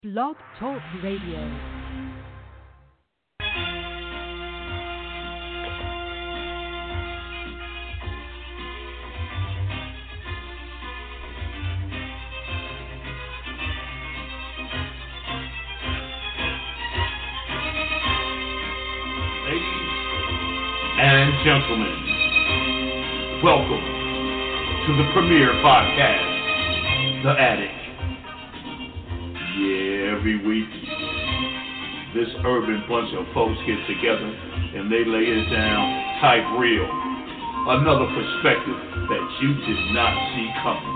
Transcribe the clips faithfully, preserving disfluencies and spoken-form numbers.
Blog Talk Radio. And gentlemen, welcome to the premiere podcast, The Attic. Yeah, every week, this urban bunch of folks get together and they lay it down type real. Another perspective that you did not see coming.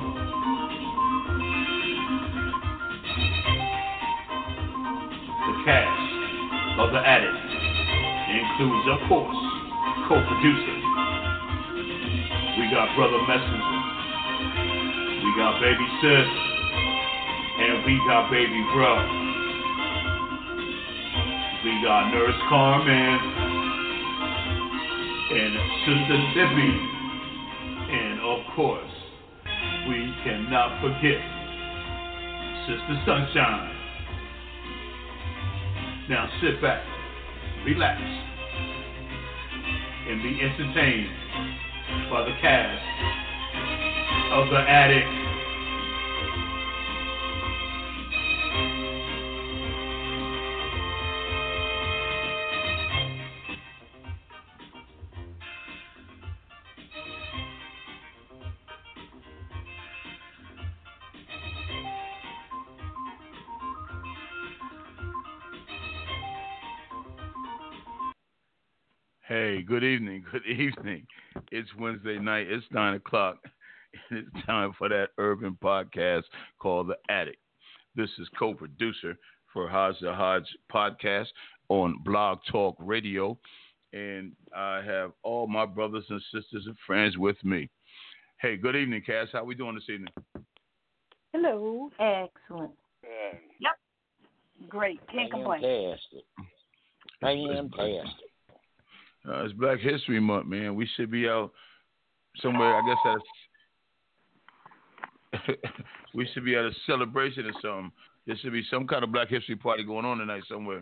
The cast of The Attic includes, of course, co-producer. We got Brother Messenger. We got Baby Sis. And we got Baby Bro. We got Nurse Carmen. And Sister Tippy. And of course, we cannot forget Sister Sunshine. Now sit back, relax, and be entertained by the cast of The Attic. Hey, good evening, good evening. It's Wednesday night, it's nine o'clock, and it's time for that urban podcast called The Attic. This is co-producer for Hodge the Hodge podcast on Blog Talk Radio, and I have all my brothers and sisters and friends with me. Hey, good evening, Cass. How we doing this evening? Hello. Excellent. Yeah. Yep. Great. Can't complain. Fantastic. Fantastic. Uh, it's Black History Month, man. We should be out somewhere. I guess that's we should be at a celebration or something. There should be some kind of Black History party going on tonight somewhere.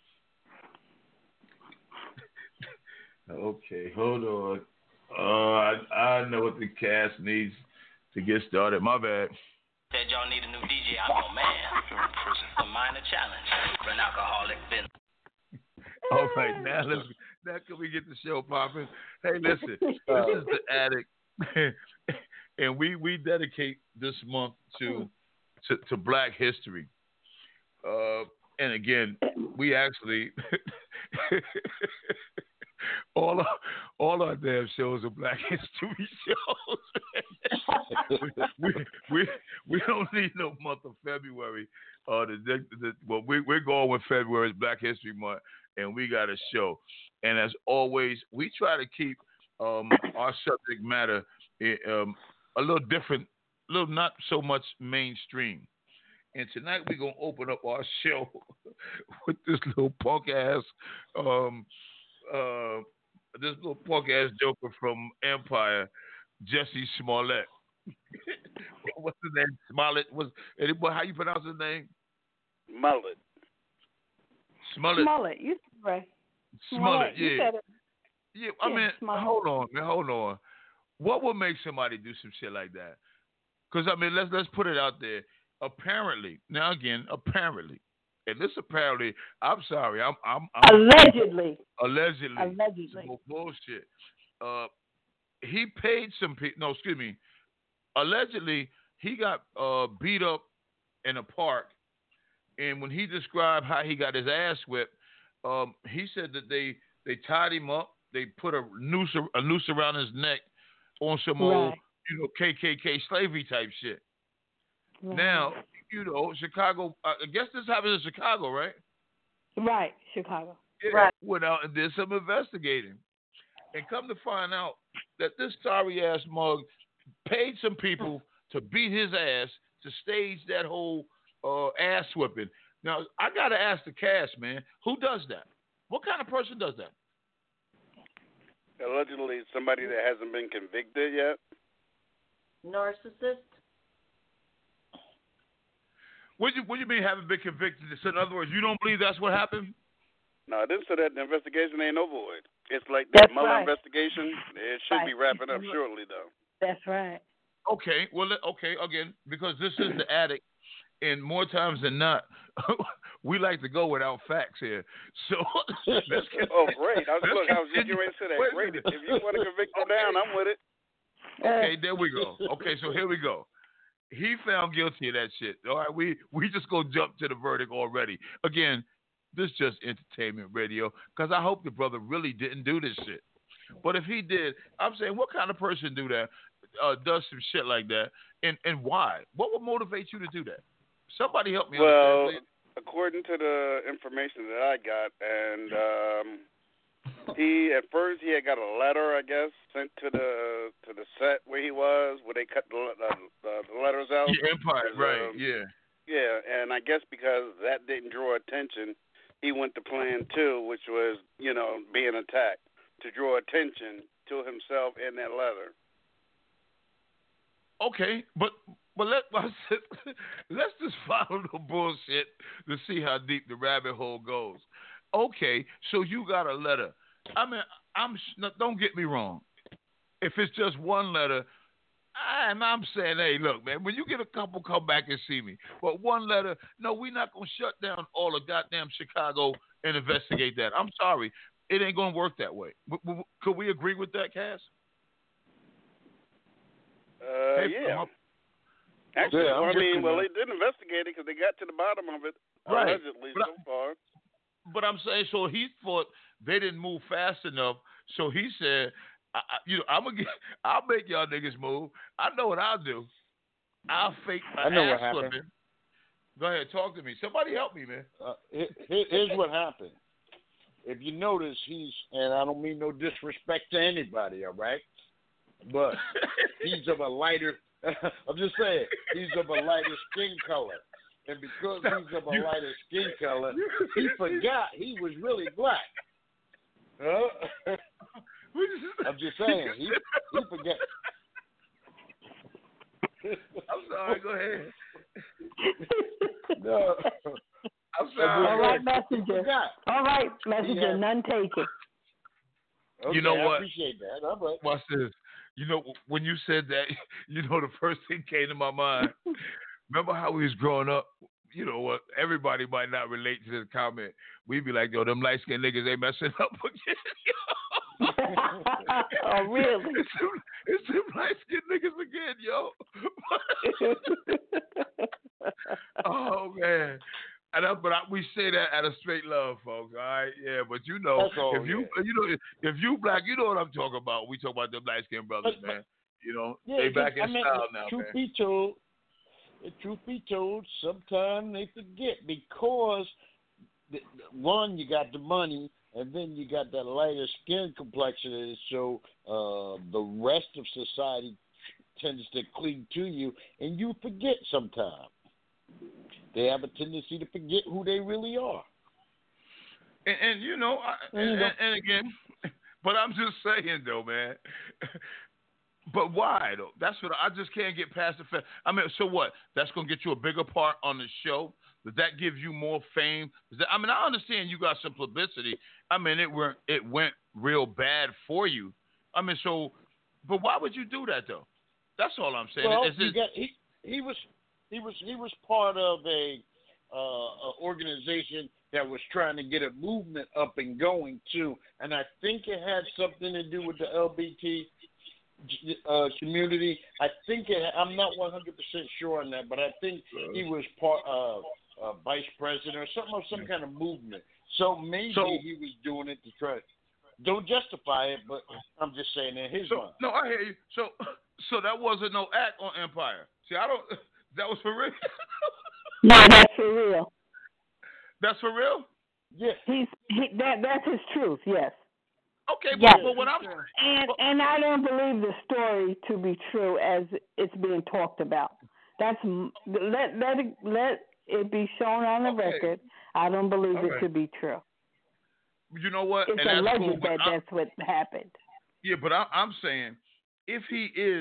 Okay, hold on. Uh, I, I know what the cast needs to get started. My bad. Said y'all need a new D J. I'm your man. You're in prison. A minor challenge for an alcoholic bin. All right, now let's now can we get the show popping? Hey, listen, this is The Attic, and we, we dedicate this month to to, to Black history. Uh, and again, we actually all our, all our damn shows are Black history shows. we, we, we we don't need no month of February. Uh, the, the, the, well, we, we're going with February, Black History Month. And we got a show. And as always, we try to keep um, our subject matter um, a little different, a little not so much mainstream. And tonight we're going to open up our show with this little punk ass, um, uh, this little punk ass joker from Empire, Jesse Smollett. What's his name? Smollett. What's, how you pronounce his name? Mullet. Smollett. Smollett. You said right. Smollett, yeah. You said it. Yeah, I yeah, mean, Smollett. hold on, man, hold on. What would make somebody do some shit like that? Because I mean, let's let's put it out there. Apparently, now again, apparently, and this apparently, I'm sorry, I'm I'm, I'm allegedly, allegedly, allegedly, some bullshit. Uh, he paid some people. No, excuse me. Allegedly, he got uh beat up in a park. And when he described how he got his ass whipped, um, he said that they, they tied him up, they put a noose a noose around his neck on some right. old, you know, K K K slavery type shit. Right. Now, you know, Chicago. Uh, I guess this happened in Chicago, right? Right, Chicago. Yeah, right. Went out and did some investigating, and come to find out that this sorry ass mug paid some people to beat his ass to stage that whole. Uh, ass whipping. Now, I got to ask the cast, man, who does that? What kind of person does that? Allegedly, somebody that hasn't been convicted yet. Narcissist. What you what you mean haven't been convicted? So in other words, you don't believe that's what happened? No, I didn't say that the investigation ain't over with. It's like That's that Mueller right. investigation. It should Right. be wrapping up shortly, though. That's right. Okay, well, let- okay, again, because this is the attic, and more times than not, we like to go without facts here. So let's get. Oh, great! I was, let's look, I was just continue. getting ready to say that. Wait a Great. minute. If you want to convict him Okay. down, I'm with it. Okay, there we go. Okay, so here we go. He found guilty of that shit. All right, we we just go jump to the verdict already. Again, this is just entertainment radio because I hope the brother really didn't do this shit. But if he did, I'm saying, what kind of person do that? Uh, does some shit like that, and and why? What would motivate you to do that? Somebody help me Well, understand. according to the information that I got, and um, he at first he had got a letter, I guess, sent to the to the set where he was, where they cut the the, the, the letters out. Yeah, Empire, right? Um, Yeah. Yeah, and I guess because that didn't draw attention, he went to plan two, which was, you know, being attacked, to draw attention to himself in that letter. Okay, but but let let's just follow the bullshit to see how deep the rabbit hole goes. Okay, so you got a letter. I mean, I'm don't get me wrong. If it's just one letter, I'm I'm saying, hey, look, man, when you get a couple, come back and see me. But one letter, no, we're not gonna shut down all of goddamn Chicago and investigate that. I'm sorry, it ain't gonna work that way. W- w- could we agree with that, Cass? Uh, Hey, yeah. come up. Actually, Yeah, I'm well, I with mean, you, well, man. they did investigate it because they got to the bottom of it, Right. allegedly, But I- so far. But I'm saying, so he thought they didn't move fast enough. So he said, I, I, you know, I'm gonna get, I'll make y'all niggas move. I know what I'll do. I'll fake my I know ass what happened. flipping. Go ahead, talk to me. Somebody help me, man. Uh, here- here- here's what happened. If you notice, he's, and I don't mean no disrespect to anybody, all right? But he's of a lighter, I'm just saying, he's of a lighter skin color. And because he's of a You- lighter skin color, he forgot he was really black. Huh? I'm just saying, he, he forgot. I'm sorry. Go ahead. No. I'm sorry. All right, He messenger. forgot. All right, messenger. Yeah. None taken. Okay, You know I what? appreciate that. All right. Watch this. You know, when you said that, you know, the first thing came to my mind. Remember how we was growing up? You know what? Everybody might not relate to this comment. We'd be like, yo, them light skinned niggas ain't messing up again. Oh, really? It's them, it's them light skinned niggas again, yo. Oh man. And I, but I, we say that out of straight love, folks. All right, yeah. But you know, That's all, if you yeah. you know if, if you black, you know what I'm talking about. We talk about them light skinned brothers, But- man. You know, Yeah, they just- back in I mean, style now, truth man. be told, the truth be told, sometimes they forget because the, one, you got the money, and then you got that lighter skin complexion, so uh, the rest of society tends to cling to you, and you forget sometimes. They have a tendency to forget who they really are. And, and you know, I, and, and, and again, but I'm just saying though, man. But why though? That's what I just can't get past the fact. I mean, so what? That's gonna get you a bigger part on the show. Does that give you more fame? Does that, I mean, I understand you got some publicity. I mean, it went it went real bad for you. I mean, so, but why would you do that though? That's all I'm saying. Well, Is you it, got, he he was he was he was part of a, uh, a organization that was trying to get a movement up and going too, and I think it had something to do with the L B T uh, community. I think it. I'm not one hundred percent sure on that, but I think he was part of uh, vice president or something of some kind of movement. So maybe So- he was doing it to try. Don't justify it, but I'm just saying in his so mind. no, I hear you. So, so that wasn't no act on Empire. See, I don't. That was for real. No, that's for real. That's for real. Yeah. He's he, that. That's his truth. Yes. Okay, but, Yes. but what I'm And and I don't believe the story to be true as it's being talked about. That's let let it let it be shown on the Okay. record. I don't believe All it right. to be true. you know what? It's and that's alleged cool, but that I'm- that's what happened. Yeah, but I, I'm saying if he is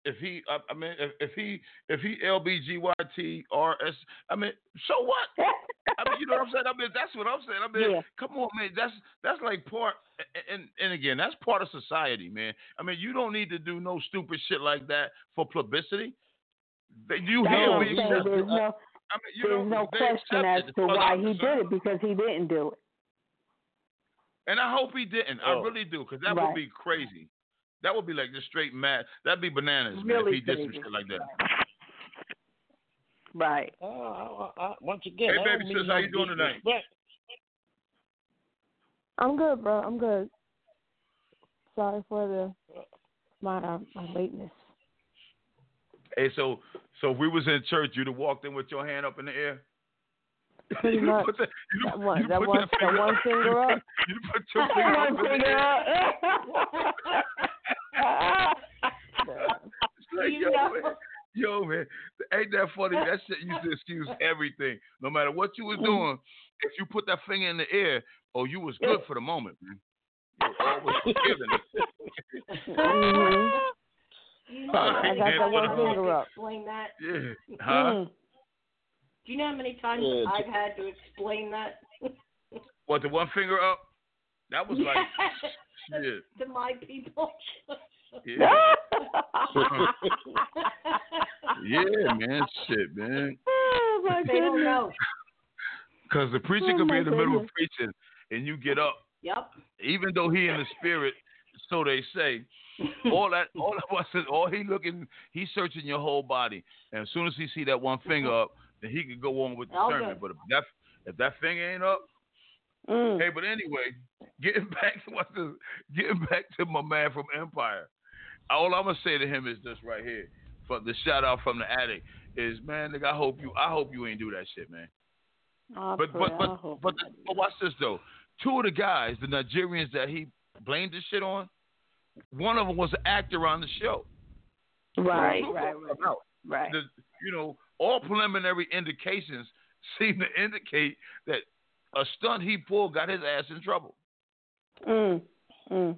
if he, I, I mean, if, if he, if he L B G Y T R S, I mean, so what? I mean, you know what I'm saying? I mean, that's what I'm saying. I mean, Yeah. come on, man. That's that's like part, and and again, that's part of society, man. I mean, you don't need to do no stupid shit like that for publicity. They, you That's hear what we I'm saying. accept There's it. no, I mean, you there's know, no they question as accept it, to as far as why I'm he did concerned. it because he didn't do it. And I hope he didn't. I Oh. really do, because that Right. would be crazy. That would be like just straight mad. That'd be bananas, man, Really if he did some crazy. shit like that. Right. Uh, I, I, once again, Hey, I baby don't mean sis, how no you doing tonight? disrespect. I'm good, bro. I'm good. Sorry for the my uh, my lateness. Hey, so so if we was in church, you'd have walked in with your hand up in the air. Pretty You'd much. put that, you'd That put- one- you'd that put one- that that finger one up. finger up. You'd put your finger up in the air. It's like, You yo, know. man, yo, man, ain't that funny? That shit used to excuse everything. No matter what you was doing, if you put that finger in the air, oh, you was good for the moment, man. You were always forgiven. Mhm. You know I how many got that times one I've had finger to up. explain that? Yeah. Huh? Mm. Do you know how many times Yeah, I've had to explain that? What, the one finger up? That was like, shit. to my people. Yeah. Yeah, man. Shit, man. Oh, my They don't goodness. know. Because the preacher Oh, could be my in the middle of goodness. preaching and you get up, Yep. even though he in the spirit, so they say. All that, all of us, is, all he looking, he's searching your whole body, and as soon as he see that one finger up, then he can go on with the All sermon. good. But if that, if that finger ain't up, Mm. hey. But anyway, getting back to what the, getting back to my man from Empire. All I'm gonna say to him is this right here, from the shout out from the attic, is man, nigga, I hope you, I hope you ain't do that shit, man. I But pray, but I but hope but, not. but watch this though. Two of the guys, the Nigerians that he blamed this shit on, one of them was an actor on the show. Right, So, right, right, now, right. the, you know, all preliminary indications seem to indicate that a stunt he pulled got his ass in trouble. Mm. Mm.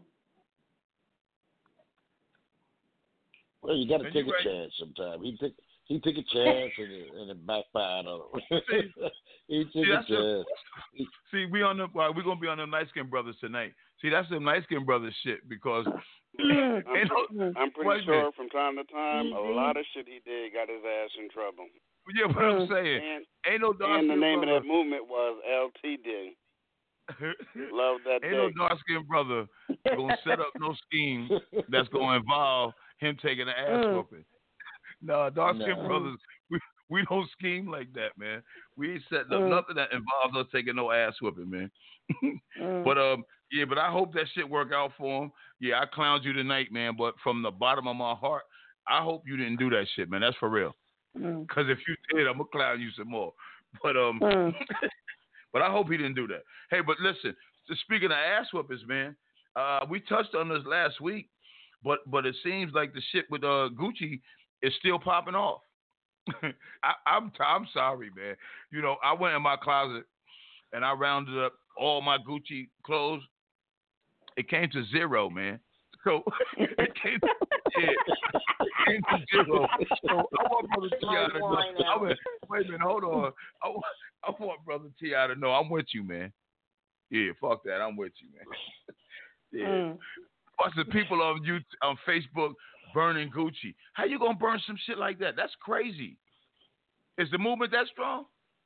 Well, you got to And take you a right. chance sometime. He took he took a chance and it, and it backfired on him. he took See, a that's the- chance. See, we on the well, we're gonna be on the light skinned brothers tonight. See, that's the light skinned brothers shit because Mm. I'm, ain't no, Mm. I'm pretty wait a sure minute. from time to time, a Easy. lot of shit he did got his ass in trouble. yeah, what I'm saying, And, ain't no dark and the skinned name brother. of that movement was L T D. Love that Ain't day. no dark skinned brother gonna set up no scheme that's gonna involve him taking an ass Mm. whooping. No, dark skinned No. brothers, we we don't scheme like that, man. We ain't setting up Mm. nothing that involves us taking no ass whooping, man. Mm. But um, yeah, but I hope that shit work out for him. Yeah, I clowned you tonight, man. But from the bottom of my heart, I hope you didn't do that shit, man. That's for real. Mm. Cause if you did, I'm gonna clown you some more. But um, Mm. but I hope he didn't do that. Hey, but listen, speaking of ass whoopers, man, uh, we touched on this last week, but but it seems like the shit with uh Gucci is still popping off. I, I'm I'm sorry, man. You know, I went in my closet and I rounded up all my Gucci clothes. It came to zero, man. So it came, yeah, it came to zero. So I want Brother T I to know. Line I out. mean, wait a minute, hold on. I, want- I want Brother T I to know I'm with you, man. Yeah, fuck that. I'm with you, man. Yeah. Mm. Watch the people on you on Facebook burning Gucci. How you gonna burn some shit like that? That's crazy. Is the movement that strong?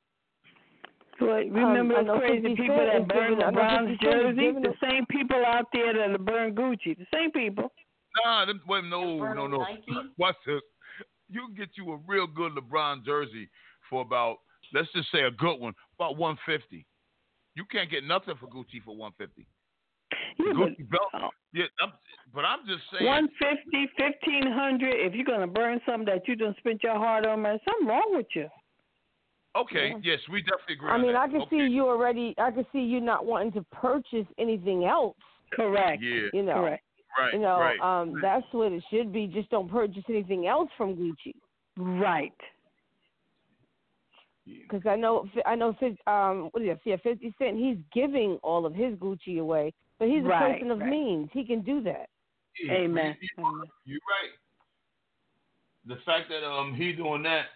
But remember Um, I those know crazy fifty people Cent that is burned giving- I know LeBron's fifty Cent is jersey? giving The them- same people out there that burn Gucci. The same people. Nah, them, wait, no, Burning no, no. Nike? Watch this. You can get you a real good LeBron jersey for about, let's just say a good one, about one fifty. You can't get nothing for Gucci for one fifty. Yeah, Gucci belt. but, Yeah, I'm, but I'm just saying. one fifty, fifteen hundred. If you're gonna burn something that you done spent your heart on, man, something wrong with you. Okay, Yeah. yes, we definitely agree. I on mean, that. I can okay. see you already. I can see you not wanting to purchase anything else. Correct. Yeah, You know, Correct. right, you know, right. um, that's what it should be. Just don't purchase anything else from Gucci. Right. Because I know, I know, fif- um, what is it? Yeah, Fifty Cent. He's giving all of his Gucci away, but he's a Right, person of right. means. He can do that. Yeah, Amen. you- Amen. You're right. the fact that um he doing that,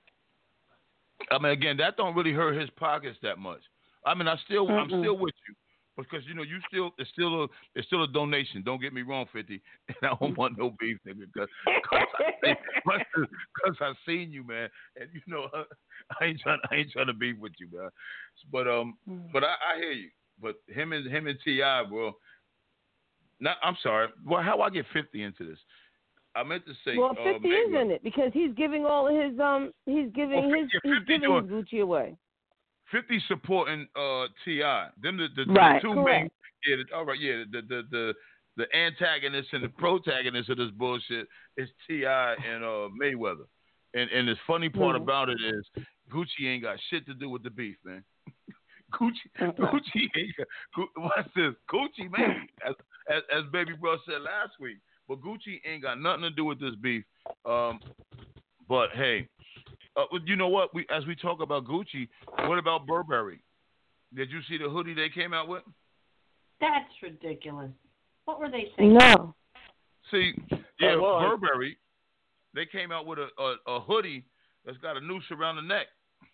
I mean, again, that don't really hurt his pockets that much. I mean, I still, Mm-mm. I'm still with you because you know, you still, it's still a, it's still a donation. Don't get me wrong, fifty. And I don't want no beef, nigga, because because I seen you, man, and you know, I ain't trying, I ain't trying to beef with you, man. But um, but I, I hear you. But him and him and T I, bro. Now, I'm sorry. Well, how I get fifty into this? I meant to say. Well, fifty uh, is in it because he's giving all his um, he's giving well, his yeah, he's giving doing, his Gucci away. fifty supporting uh T I. Them the, the, right. the two Correct. main. Yeah, the, all right. Yeah, the the the the antagonist and the protagonist of this bullshit is T I and uh Mayweather. And and the funny part mm-hmm. about it is Gucci ain't got shit to do with the beef, man. Gucci, mm-hmm. Gucci ain't got, what's this? Gucci, man, as, as as Baby Bro said last week. But Gucci ain't got nothing to do with this beef. Um, but hey, uh, you know what? We as we talk about Gucci, what about Burberry? Did you see the hoodie they came out with? That's ridiculous. What were they saying? No. See, yeah, Burberry, they came out with a, a, a hoodie that's got a noose around the neck.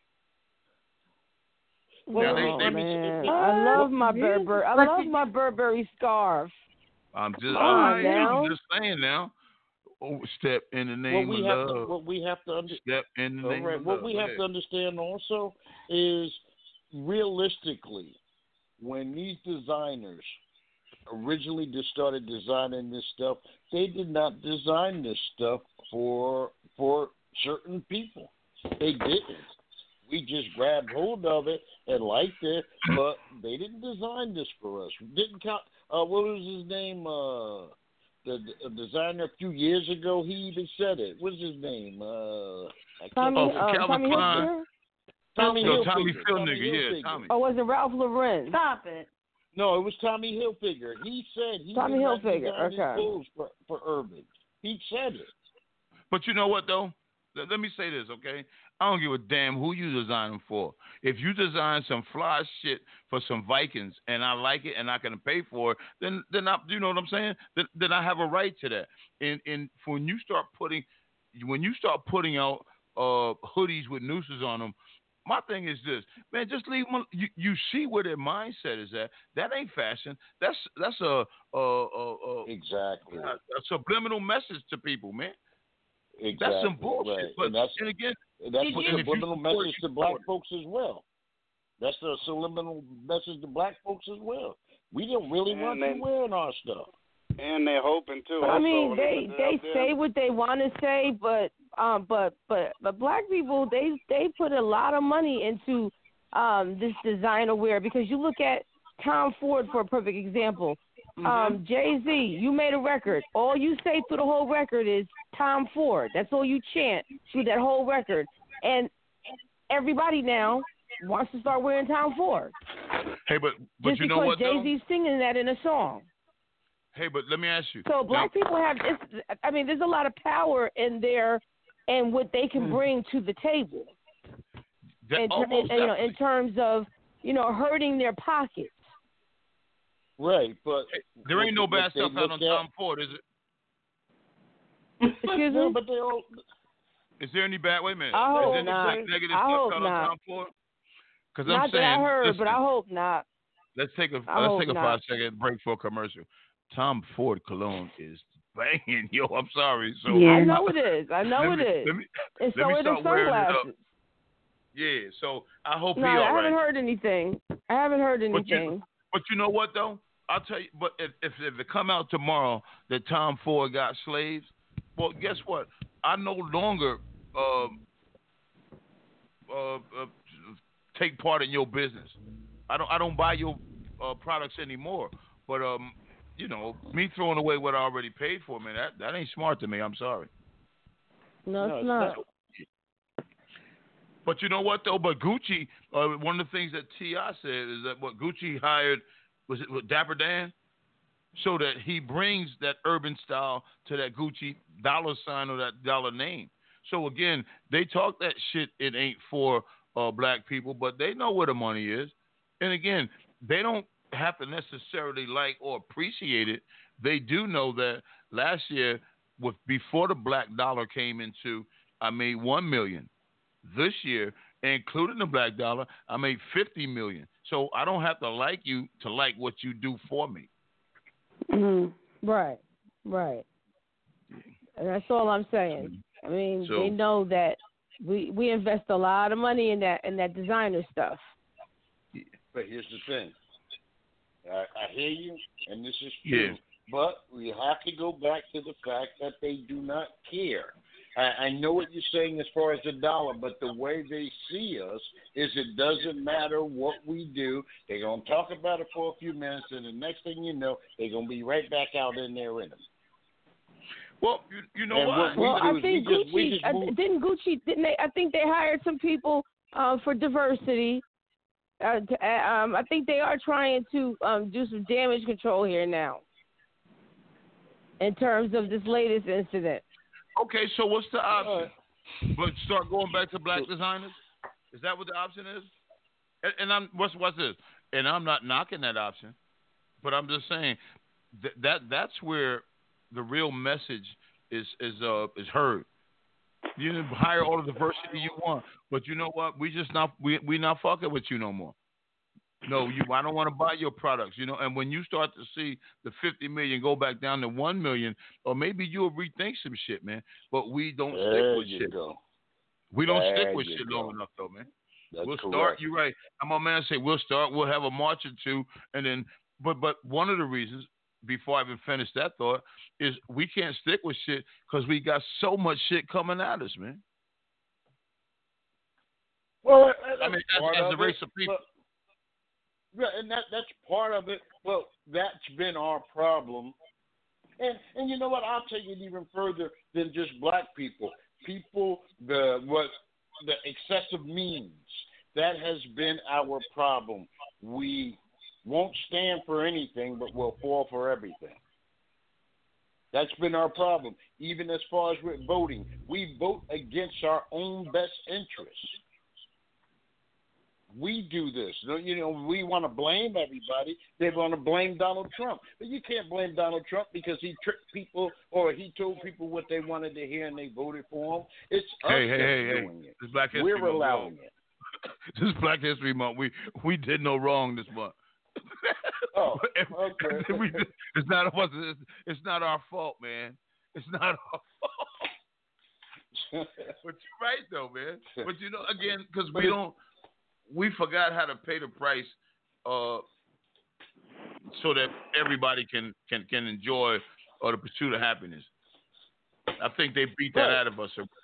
Well, now, they, they, man, I love my Burberry. I love my Burberry scarf. I'm just, I, I'm just saying now. Oh, step in the name what we of have love. To, what we have to understand. Step in the name right. of what love. we have yeah. to understand also is realistically, when these designers originally just started designing this stuff, they did not design this stuff for for certain people. They didn't. We just grabbed hold of it and liked it, but they didn't design this for us. Didn't count. Uh, what was his name? Uh, the, the designer a few years ago. He even said it. What's his name? Uh, I Tommy, oh, uh, Calvin Tommy Klein. Hilfiger? Tommy no, Hilfiger. Tommy Tommy Hilfiger. Yeah, Tommy. Oh, was it Ralph Lauren? Stop it. No, it was Tommy Hilfiger. He said he Tommy did not Hilfiger. design his Okay. clothes for, for Urban. He said it. But you know what though? Let, let me say this, okay? I don't give a damn who you design them for. If you design some fly shit for some Vikings and I like it and I can pay for it, then then I, you know what I'm saying? Then, then I have a right to that. And and when you start putting when you start putting out uh, hoodies with nooses on them, my thing is this, man. Just leave them. You, you see where their mindset is at. That ain't fashion. That's that's a a, a, a exactly a, a subliminal message to people, man. Exactly. That's some bullshit. Right. But and that's, and again, and that's a subliminal message to black folks as well. That's a subliminal message to black folks as well. We don't really and want they, you wearing our stuff. And they're hoping too. I also, mean, they they say there. what they want to say, but um, but but but black people they they put a lot of money into um this designer wear because you look at Tom Ford for a perfect example. Mm-hmm. Um, Jay-Z, you made a record. All you say through the whole record is Tom Ford. That's all you chant through that whole record. And everybody now wants to start wearing Tom Ford. Hey, but but Just you know because what? Jay-Z's singing that in a song. Hey, but let me ask you. So black now, people have. It's, I mean, there's a lot of power in their and what they can bring to the table. That, in, almost in, you know, in terms of you know hurting their pockets. Right, but there ain't no bad stuff out on at, Tom Ford, is it? Excuse no, me. but they all. Is there any bad? Wait a minute. I is hope there any not. negative I stuff hope out not. on Tom Ford? Because Not I'm saying. that I heard, listen, but I hope not. Let's take a I let's hope take a not. five second break for a commercial. Tom Ford cologne is banging, yo. I'm sorry. So Yeah. I know it is. I know let it me, is. Let me, And let so me it is start wearing it up. sunglasses. Yeah. So I hope No, he all I haven't right. heard anything. I haven't heard But anything. you, but you know what though? I'll tell you. But if, if if it come out tomorrow that Tom Ford got slaves, well, guess what? I no longer um, uh, uh, take part in your business. I don't I don't buy your uh, products anymore. But um, you know, me throwing away what I already paid for, man, that that ain't smart to me. I'm sorry. No, No, it's it's not. not. But you know what though? But Gucci, uh, one of the things that T I said is that what Gucci hired was it with Dapper Dan, so that he brings that urban style to that Gucci dollar sign or that dollar name. So again, they talk that shit. It ain't for uh, black people, but they know where the money is. And again, they don't have to necessarily like or appreciate it. They do know that last year with before the black dollar came into, I made one million. This year, including the black dollar, I made fifty million. So I don't have to like you to like what you do for me. Mm-hmm. Right, right. And that's all I'm saying. I mean, So- they know that we we invest a lot of money in that in that designer stuff. But here's the thing. I, I hear you, and this is true. Yeah. But we have to go back to the fact that they do not care. I, I know what you're saying as far as the dollar, but the way they see us is it doesn't matter what we do. They're going to talk about it for a few minutes, and the next thing you know, they're going to be right back out in there in them. Well, you, you know And what? what we Well, do I is think we just, we Gucci just uh, move. didn't Gucci didn't they? I think they hired some people uh, for diversity. Uh, to, uh, um, I think they are trying to um, do some damage control here now, in terms of this latest incident. Okay, so what's the option? But start going back to black designers? Is that what the option is? And, and I'm what's what's this? And I'm not knocking that option, but I'm just saying that, that that's where the real message is is uh is heard. You can hire all the diversity you want, but you know what? We just not we we not fucking with you no more. No, you. I don't want to buy your products. You know, and when you start to see the fifty million go back down to one million, or maybe you'll rethink some shit, man. But we don't There stick with you shit. go. We don't There stick with you shit go. long enough, though, man. That's we'll correct. start. You're right. I'm a man. Say we'll start. We'll have a march or two, and then. But but one of the reasons, before I even finish that thought, is we can't stick with shit because we got so much shit coming at us, man. Well, I mean, as, part as of a race it, of people. but- Yeah, and that that's part of it. Well, that's been our problem. And and you know what? I'll take it even further than just black people. People the what the excessive means. That has been our problem. We won't stand for anything, but we'll fall for everything. That's been our problem. Even as far as with voting, we vote against our own best interests. We do this. You know, we want to blame everybody. They want to blame Donald Trump. But you can't blame Donald Trump because he tricked people or he told people what they wanted to hear and they voted for him. It's us Hey, hey, that's hey, hey. doing it. It's Black History We're Month. allowing it. This is Black History Month. We we did no wrong this month. Oh, okay. we, it's not it's, it's not our fault, man. It's not our fault. But you're right though, man. But you know, again, because we don't, we forgot how to pay the price, uh, so that everybody can can can enjoy or the pursuit of happiness. I think they beat that Right. out of us already.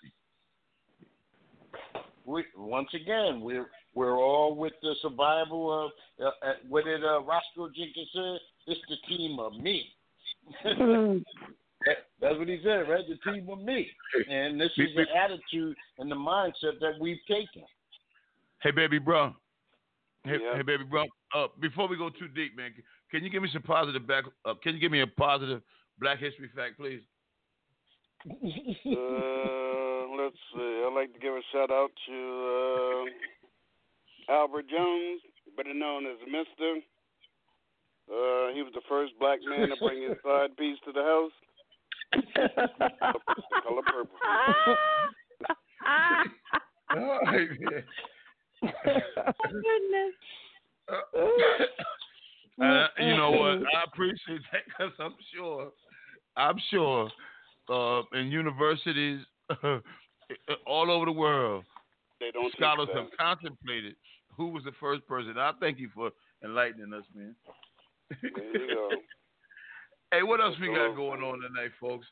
We, once again, we're we're all with the survival of uh, uh, what did uh, Roscoe Jenkins say? It's the team of me. Mm. That- That's what he said, right? The team of me. And this is the attitude and the mindset that we've taken. Hey, baby bro. Hey, Yeah. hey baby bro. Uh, before we go too deep, man, can you give me some positive back? Uh, can you give me a positive Black History fact, please? Uh, let's see. I'd like to give a shout out to uh, Albert Jones, better known as Mister Uh, he was the first black man to bring his side piece to the house. The color purple. All right, man. Goodness. Uh, you know what? I appreciate that because I'm sure, I'm sure, uh, in universities all over the world, They don't scholars teach have that. contemplated who was the first person. I thank you for enlightening us, man. There you go. Hey, what else we got Hello. going on tonight, folks?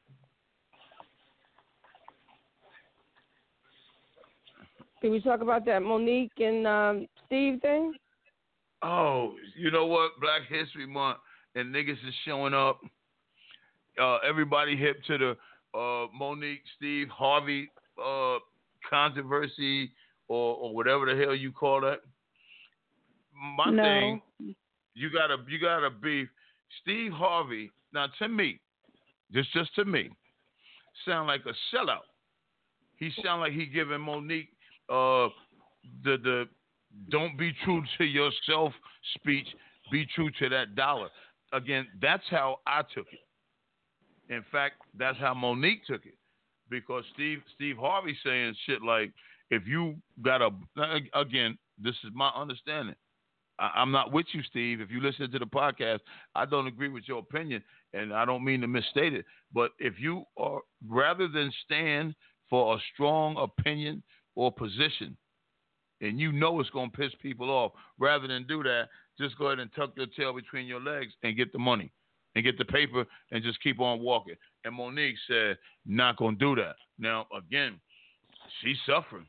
Can we talk about that Monique and um, Steve thing? Oh, you know what? Black History Month and niggas is showing up. Uh, everybody hip to the uh, Monique, Steve, Harvey uh, controversy or, or whatever the hell you call that. My No. thing, you gotta you gotta be Steve Harvey. Now to me, just just to me, sound like a sellout. He sound like he giving Monique uh, the the don't be true to yourself speech. Be true to that dollar. Again, that's how I took it. In fact, that's how Monique took it, because Steve Steve Harvey saying shit like, if you got a again, this is my understanding. I, I'm not with you, Steve. If you listen to the podcast, I don't agree with your opinion, and I don't mean to misstate it. But if you are, rather than stand for a strong opinion or position, and you know it's going to piss people off, rather than do that, just go ahead and tuck your tail between your legs and get the money and get the paper and just keep on walking. And Monique said, not going to do that. Now, again, she's suffering.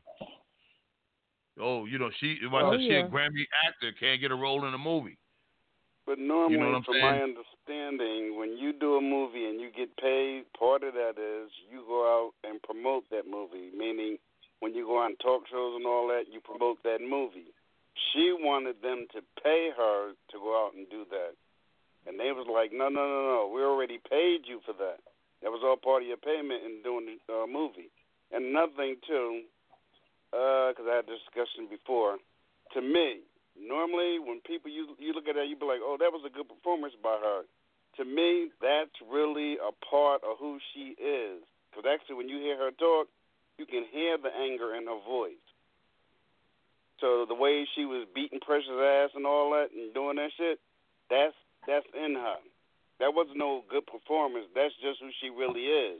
Oh, you know, she, like Oh, I said, she yeah. a Grammy actor, can't get a role in a movie. But normally, You know what I'm from saying? my understanding, when you do a movie and you get paid, part of that is you go out and promote that movie, meaning when you go on talk shows and all that, you promote that movie. She wanted them to pay her to go out and do that. And they was like, no, no, no, no, we already paid you for that. That was all part of your payment in doing the uh, movie. And another thing, too, because uh, I had a discussion before, to me, normally when people, you, you look at that, you be like, oh, that was a good performance by her. To me, that's really a part of who she is. Because actually when you hear her talk, you can hear the anger in her voice. So the way she was beating Precious' ass and all that and doing that shit, that's that's in her. That wasn't no good performance. That's just who she really is.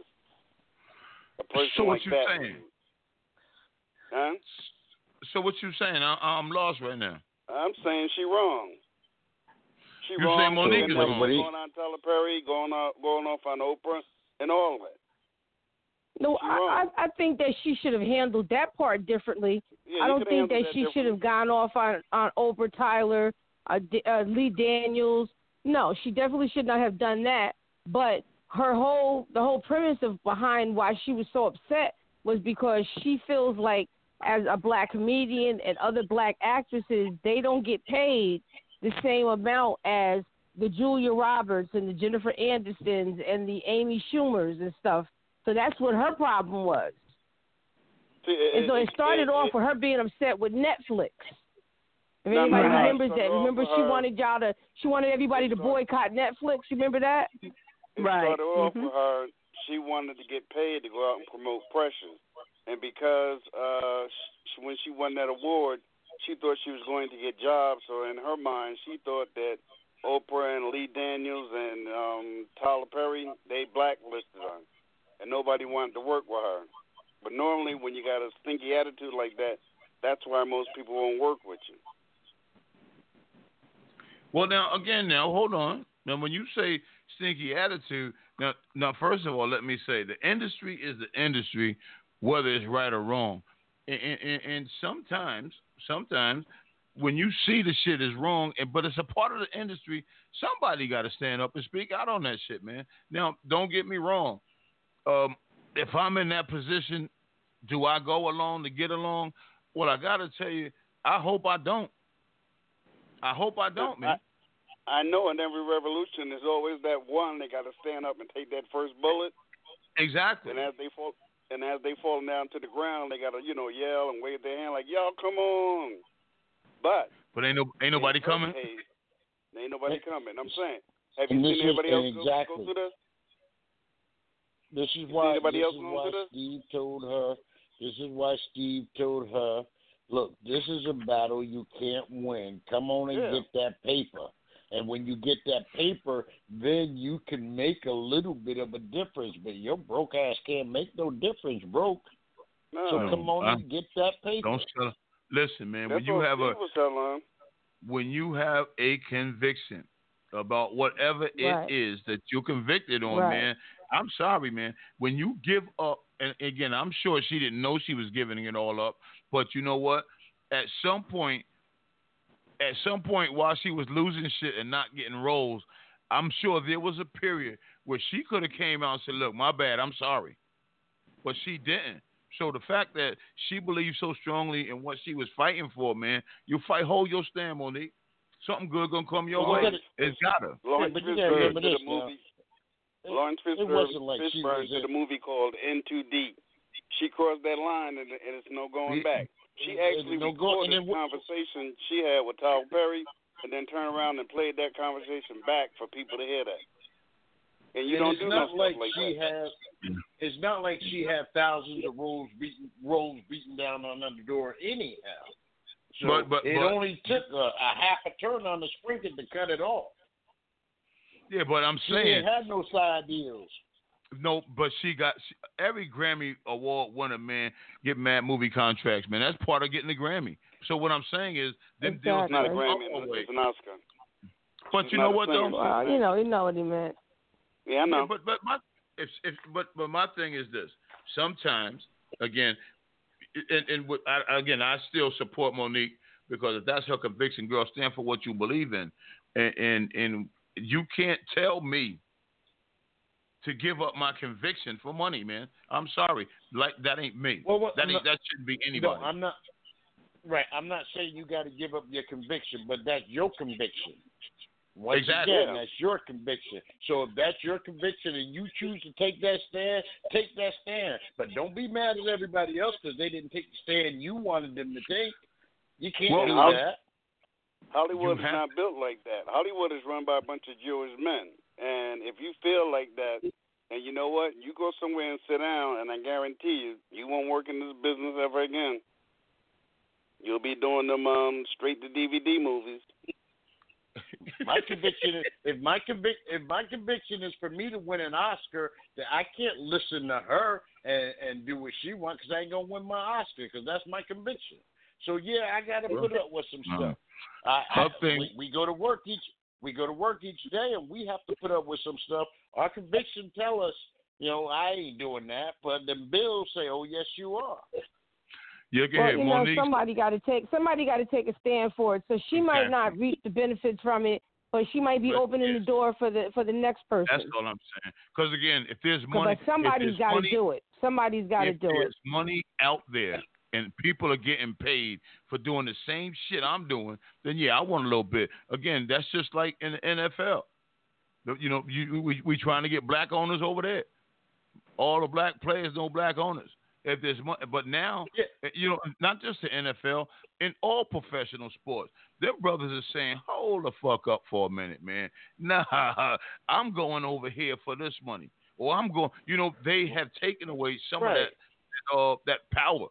A person So what like you that. saying? Huh? So what you saying? I, I'm lost right now. I'm saying she wrong. She You wrong. saying Monique for is going wrong? Going on Tyler Perry, going off, going off on Oprah, and all that. No, She I, wrong. I I think that she should have handled that part differently. Yeah, I you don't could think that handle she should have differently. gone off on on Oprah, Tyler, uh, D, uh, Lee Daniels. No, she definitely should not have done that. But her whole the whole premise of behind why she was so upset was because she feels like, as a black comedian and other black actresses, they don't get paid the same amount as the Julia Roberts and the Jennifer Aniston's and the Amy Schumers and stuff. So that's what her problem was. See, it, And so it started it, off it, with her being upset with Netflix. If No, anybody no, no. remembers It that, started off remember with she her- wanted y'all to, she wanted everybody It to started- boycott Netflix. You remember that? It Right. started off Mhm. with her. She wanted to get paid to go out and promote Precious, and because uh, she, when she won that award, she thought she was going to get jobs. So in her mind, she thought that Oprah and Lee Daniels and um, Tyler Perry, they blacklisted her, and nobody wanted to work with her. But normally, when you got a stinky attitude like that, that's why most people won't work with you. Well, now again, now hold on. Now, when you say stinky attitude, now, now first of all, let me say the industry is the industry, whether it's right or wrong. And, and, and sometimes, sometimes when you see the shit is wrong, and but it's a part of the industry, somebody got to stand up and speak out on that shit, man. Now, don't get me wrong. Um, if I'm in that position, do I go along to get along? Well, I got to tell you, I hope I don't. I hope I don't, man. I, I know in every revolution, there's always that one that got to stand up and take that first bullet. Exactly. And as they fall, and as they falling down to the ground, they gotta, you know, yell and wave their hand like, "Y'all, come on!" But But ain't no ain't nobody in her coming. case, ain't nobody coming. I'm saying, have you And this seen is- anybody else go, exactly. go through this? This is see why. anybody This else is going why through this? Steve told her. This is why Steve told her, "Look, this is a battle you can't win. Come on and Yeah. get that paper. And when you get that paper, then you can make a little bit of a difference. But your broke ass can't make no difference, broke. No, So No, come on I- and get that paper." Don't sell. Listen, man. that's when you what have Steve a was telling them. when you have a conviction about whatever it Right. is that you're convicted on, Right. man, I'm sorry, man. When you give up, and again, I'm sure she didn't know she was giving it all up, but you know what? At some point, at some point while she was losing shit and not getting roles, I'm sure there was a period where she could have came out and said, "Look, my bad, I'm sorry," but she didn't. So the fact that she believes so strongly in what she was fighting for, man, you fight, hold your stand, Monique. Something good gonna come your Well, you way. gotta- It's gotta. Lawrence but you gotta Fishburne remember did a this now. movie. It- Lawrence it Fishburne, wasn't like she Fishburne was did a in- movie called In Too Deep. She crossed that line, and, and it's no going Yeah. back. She And- actually and no go- recorded and then the what- conversation she had with Tyler Perry, and then turned around and played that conversation back for people to hear that. and you and don't it's do not no like stuff like she that. has. It's not like she had thousands of rolls beaten rolls beaten down on the door anyhow. So But- but- it but- only took a, a half a turn on the sprinkler to cut it off. Yeah, but I'm She saying didn't have no side deals. no. But she got she, every Grammy award winner, man, get mad movie contracts, man. That's part of getting the Grammy. So what I'm saying is, them deals It's not a didn't Grammy, come away. it's an Oscar. But She's you not know a what singer, though? she's Well, you know, you know what he meant. Yeah, I know. Yeah, but but my if if but but my thing is this. Sometimes again, and, and with, I, again, I still support Monique because if that's her conviction, girl, stand for what you believe in, and and, and you can't tell me to give up my conviction for money, man. I'm sorry, like that ain't me. Well, what, that ain't no, that shouldn't be no, anybody. I'm not. Right, I'm not saying you got to give up your conviction, but that's your conviction. Once Exactly. again, that's your conviction. So if that's your conviction and you choose to take that stand, take that stand. But don't be mad at everybody else because they didn't take the stand you wanted them to take. You can't Well, do I'll- that. Hollywood You is have- not built like that. Hollywood is run by a bunch of Jewish men. And if you feel like that, and you know what, you go somewhere and sit down, and I guarantee you, you won't work in this business ever again. You'll be doing them um, straight to D V D movies. My conviction is if my convic if my conviction is for me to win an Oscar, that I can't listen to her and, and do what she wants because I ain't gonna win my Oscar because that's my conviction. So yeah, I got to put up with some Uh, stuff. I, I, her thing- we, we go to work each we go to work each day and we have to put up with some stuff. Our conviction tell us, you know, I ain't doing that, but the bills say, oh yes, you are. You can Well, hear you know, Monique. somebody got to take somebody got to take a stand for it. So she might not reap the benefits from it, but she might be But, opening yes. the door for the for the next person. That's all I'm saying. Because again, if there's money, But somebody's if there's got to money, do it. Somebody's got to if do it. there's money out there and people are getting paid for doing the same shit I'm doing, then yeah, I want a little bit. Again, that's just like in the N F L. The- You know, you, we we trying to get black owners over there. All the black players, no black owners. If there's money, but now, Yeah. you know, not just the N F L, in all professional sports, their brothers are saying, "Hold the fuck up for a minute, man. Nah, I'm going over here for this money, or I'm going." You know, they have taken away some Right. of that, uh, that power,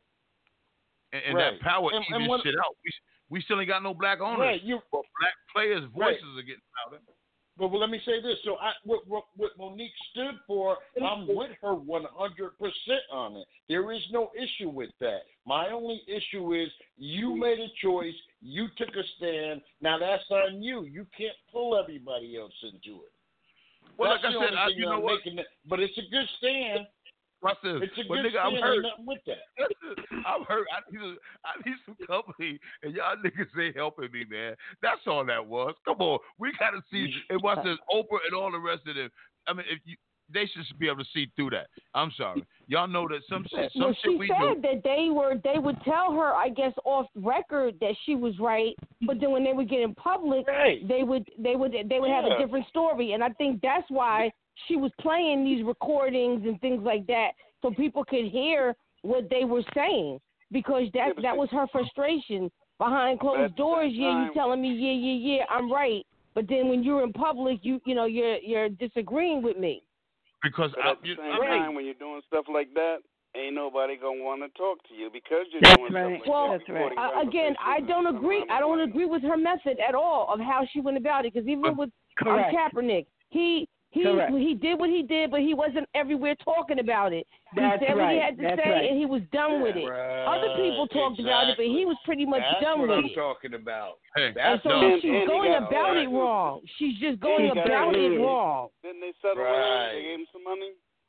and, and Right. that power And- and even what- shit out. We we still ain't got no black owners, Right, you but black players' Right. voices are getting louder. But well, let me say this. So I, what, what, what Monique stood for, I'm with her one hundred percent on it. There is no issue with that. My only issue is you made a choice. You took a stand. Now that's on you. You can't pull everybody else into it. Well, that's like I the said, only I- thing you that know I'm what? making it- But it's a good stand. Watch this. It's a But good nigga, I'm stand. hurt. Ain't nothing with that. I'm hurt. I need, a, I need some company, and y'all niggas ain't helping me, man. That's all that was. Come on, we gotta see. And watch this, Oprah and all the rest of them. I mean, if you, they should be able to see through that. I'm sorry, y'all know that some shit, some Well, shit she we said do. that they were they would tell her, I guess, off record that she was right, but then when they would get in public, Right. they would they would they would have Yeah. a different story, and I think that's why she was playing these recordings and things like that, so people could hear what they were saying, because Yeah, that but that see- was her frustration behind But at closed the doors. same Yeah, you time- telling me, yeah, yeah, yeah, I'm right, but then when you're in public, you you know you're you're disagreeing with me. Because But I, at the you, same I mean, time, when you're doing stuff like that, ain't nobody gonna want to talk to you because you're That's doing right. stuff like Well, that. That's right. recording Uh, again, I conversations don't and agree. around I don't the agree with her method at all of how she went about it. Because even But- with um, Correct. Kaepernick, he he Correct. he did what he did, but he wasn't everywhere talking about it. He That's said what he right. had to That's say, right. and he was done with it. Other people talked about it, but he was pretty much That's done what with I'm it. talking about. hey, And That's so no, And- she's and he going got- about it and- wrong. She's just going he got about it paid. wrong. Didn't they settle Right. it? They gave him some money.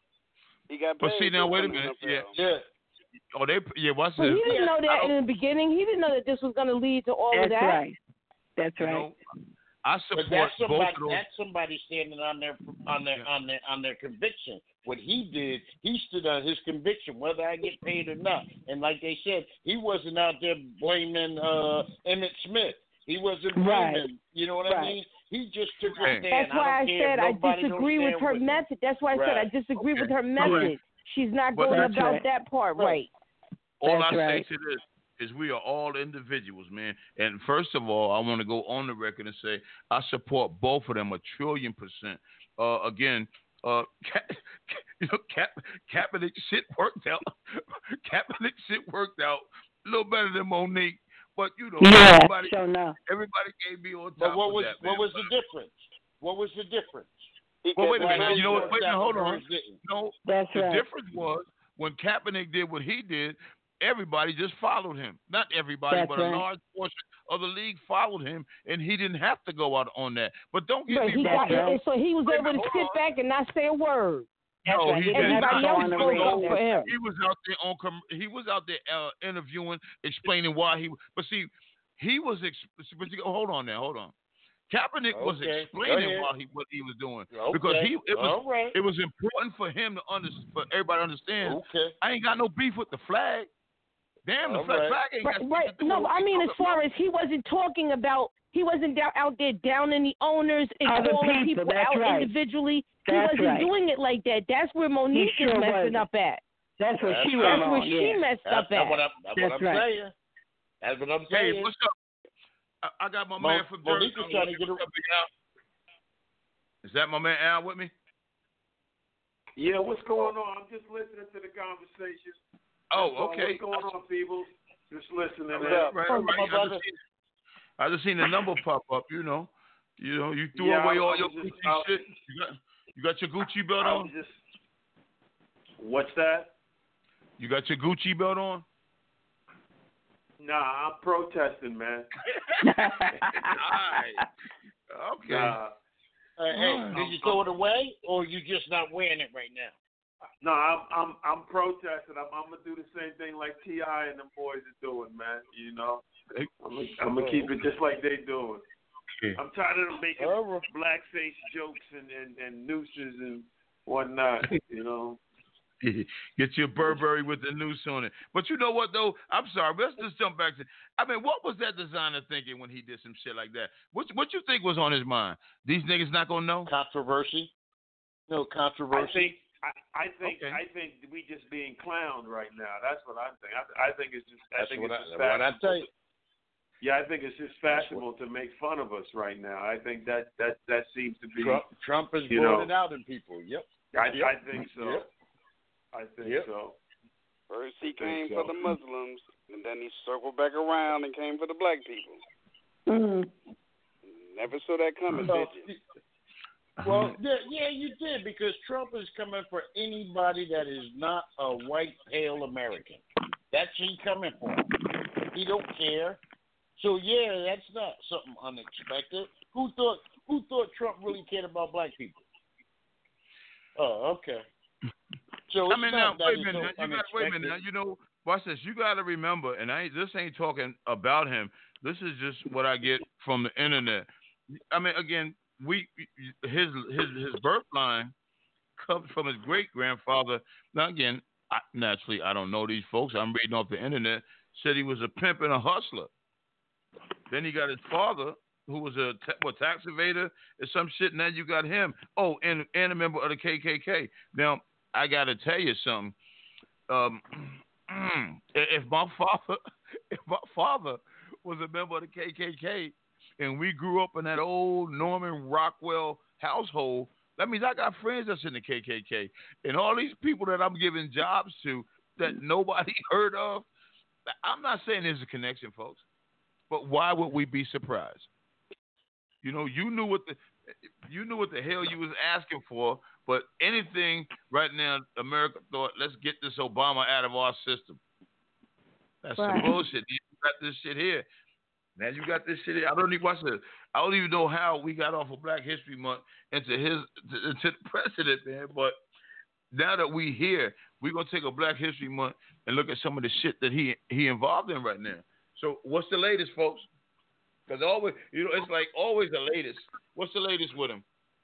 He got But paid. see, now, for wait a coming minute. up Yeah. there. Yeah. oh, they, yeah, watch But this. he didn't know I that don't- in the beginning. He didn't know that this was going to lead to all That's of that. right. That's You right. know, I But support that's both somebody. of those. That's somebody standing on their on their Yeah. on their on their conviction. What he did, he stood on his conviction, whether I get paid or not. And like they said, he wasn't out there blaming uh, Emmett Smith. He wasn't blaming. Right. You know what Right. I mean? He just took a Hey. stand. That's why I, don't care said if I nobody don't disagree with stand her with him. method. That's why I said I Right. disagree Okay. with her method. She's not But going that's about right. that part Right. right. All That's I right. say to this is we are all individuals, man. And first of all, I want to go on the record and say I support both of them a trillion percent. Uh, again, uh, you know, Ka- Kaepernick shit worked out. Kaepernick shit worked out a little better than Monique, but you know, Yeah, everybody, sure enough. everybody gave me on top But what of was that. what man. was the difference? What was the difference? He Well, wait kept a minute. running. You know what? Wait a minute. Hold on. Hers didn't. No, That's the right. difference was when Kaepernick did what he did, everybody just followed him. Not everybody, That's but right. a large portion of the league followed him, and he didn't have to go out on that. But don't get But me he wrong. got, and so he was Wait a able to minute, sit hold on. back and not say a word. That's No, right. he He did didn't have to Everybody go else on the spoke up radio. for him. He was out there on. Com- he was out there uh, interviewing, explaining why he. But see, he was. Ex- but you, hold on now. Hold on. Kaepernick was Okay, explaining go ahead. why he what he was doing Okay. because he it was All right. it was important for him to under, for everybody to understand. Okay. I ain't got no beef with the flag. Damn, the All flag, right. flag ain't Right, got right. shit to do No, with what I we mean as talking far about. as he wasn't talking about, he wasn't down, out there downing the owners and Other calling people, people that's out right. individually. That's he wasn't right. doing it like that. That's where Monique sure is messing wasn't. up at. That's where That's she right. went That's where wrong. she Yeah. messed That's, up that's at. what I'm, that's That's what I'm right. saying. That's what I'm Hey, saying. what's up? I, I got my Mo- man from Jersey. Monique is trying to get a- What's up, Big Al? Is that my man Al with me? Yeah, what's going on? I'm just listening to the conversation. Oh, That's all. okay. What's going on, people? Just listening. Right, in. right, Oh, right. my I brother. just, seen, I just seen the number pop up. You know, you know, you threw Yeah, away I- all I your was just- Gucci I- shit. You got, you got your Gucci belt I on. was just. What's that? You got your Gucci belt on. Nah, I'm protesting, man. All right. Okay. Nah, Hey, hey, Right. did you throw it away, or you just not wearing it right now? no, I'm I'm I'm protesting. I'm, I'm gonna do the same thing like T I and them boys are doing, man. You know, I'm gonna, I'm gonna keep it just like they doing. Okay. I'm tired of them making All right. blackface jokes and, and, and nooses and whatnot. You know. Get your Burberry with the noose on it. But you know what, though? I'm sorry. Let's just jump back to. I mean, what was that designer thinking when he did some shit like that? What What you think was on his mind? These niggas not gonna know. Controversy? No I controversy. think I, I think Okay. I think we just being clowned right now. That's what I think. I, I think it's just I That's think what it's I, just what I fashionable. tell you. Yeah, I think it's just fashionable to make fun of us right now. I think that that that seems to be. Trump, Trump is you blowing it know. out in people. Yep. I, Yep. I think so. Yep. I think Yep. so. First he think came so. for the Muslims, and then he circled back around and came for the black people. Mm. Never saw that coming, So, did you? well, yeah, yeah, you did, because Trump is coming for anybody that is not a white, pale American. That's who he coming for. He don't care. So yeah, that's not something unexpected. Who thought Who thought Trump really cared about black people? Oh, okay. So I it's mean, not now that wait a it's minute. so Now, you got, wait a minute. Now, you know, watch this. You got to remember, and I ain't, this ain't talking about him. This is just what I get from the internet. I mean, again, we his his his birth line comes from his great grandfather. Now, again, I, naturally, I don't know these folks. I'm reading off the internet. Said he was a pimp and a hustler. Then he got his father, who was a ta- what, tax evader or some shit. And then you got him. Oh, and and a member of the K K K. Now, I got to tell you something. Um, if my father, if my father was a member of the K K K, and we grew up in that old Norman Rockwell household, that means I got friends that's in the K K K, and all these people that I'm giving jobs to that nobody heard of. I'm not saying there's a connection, folks, but why would we be surprised? You know, you knew what the you knew what the hell you was asking for, but anything right now, America thought, let's get this Obama out of our system. That's Right. some bullshit. You got this shit here. Now you got this shit here. I don't even watch it. I don't even know how we got off of Black History Month into his to, to the president, man. But now that we here, we're gonna take a Black History Month and look at some of the shit that he he involved in right now. So what's the latest, folks? Because always, you know, it's like always the latest. What's the latest with him?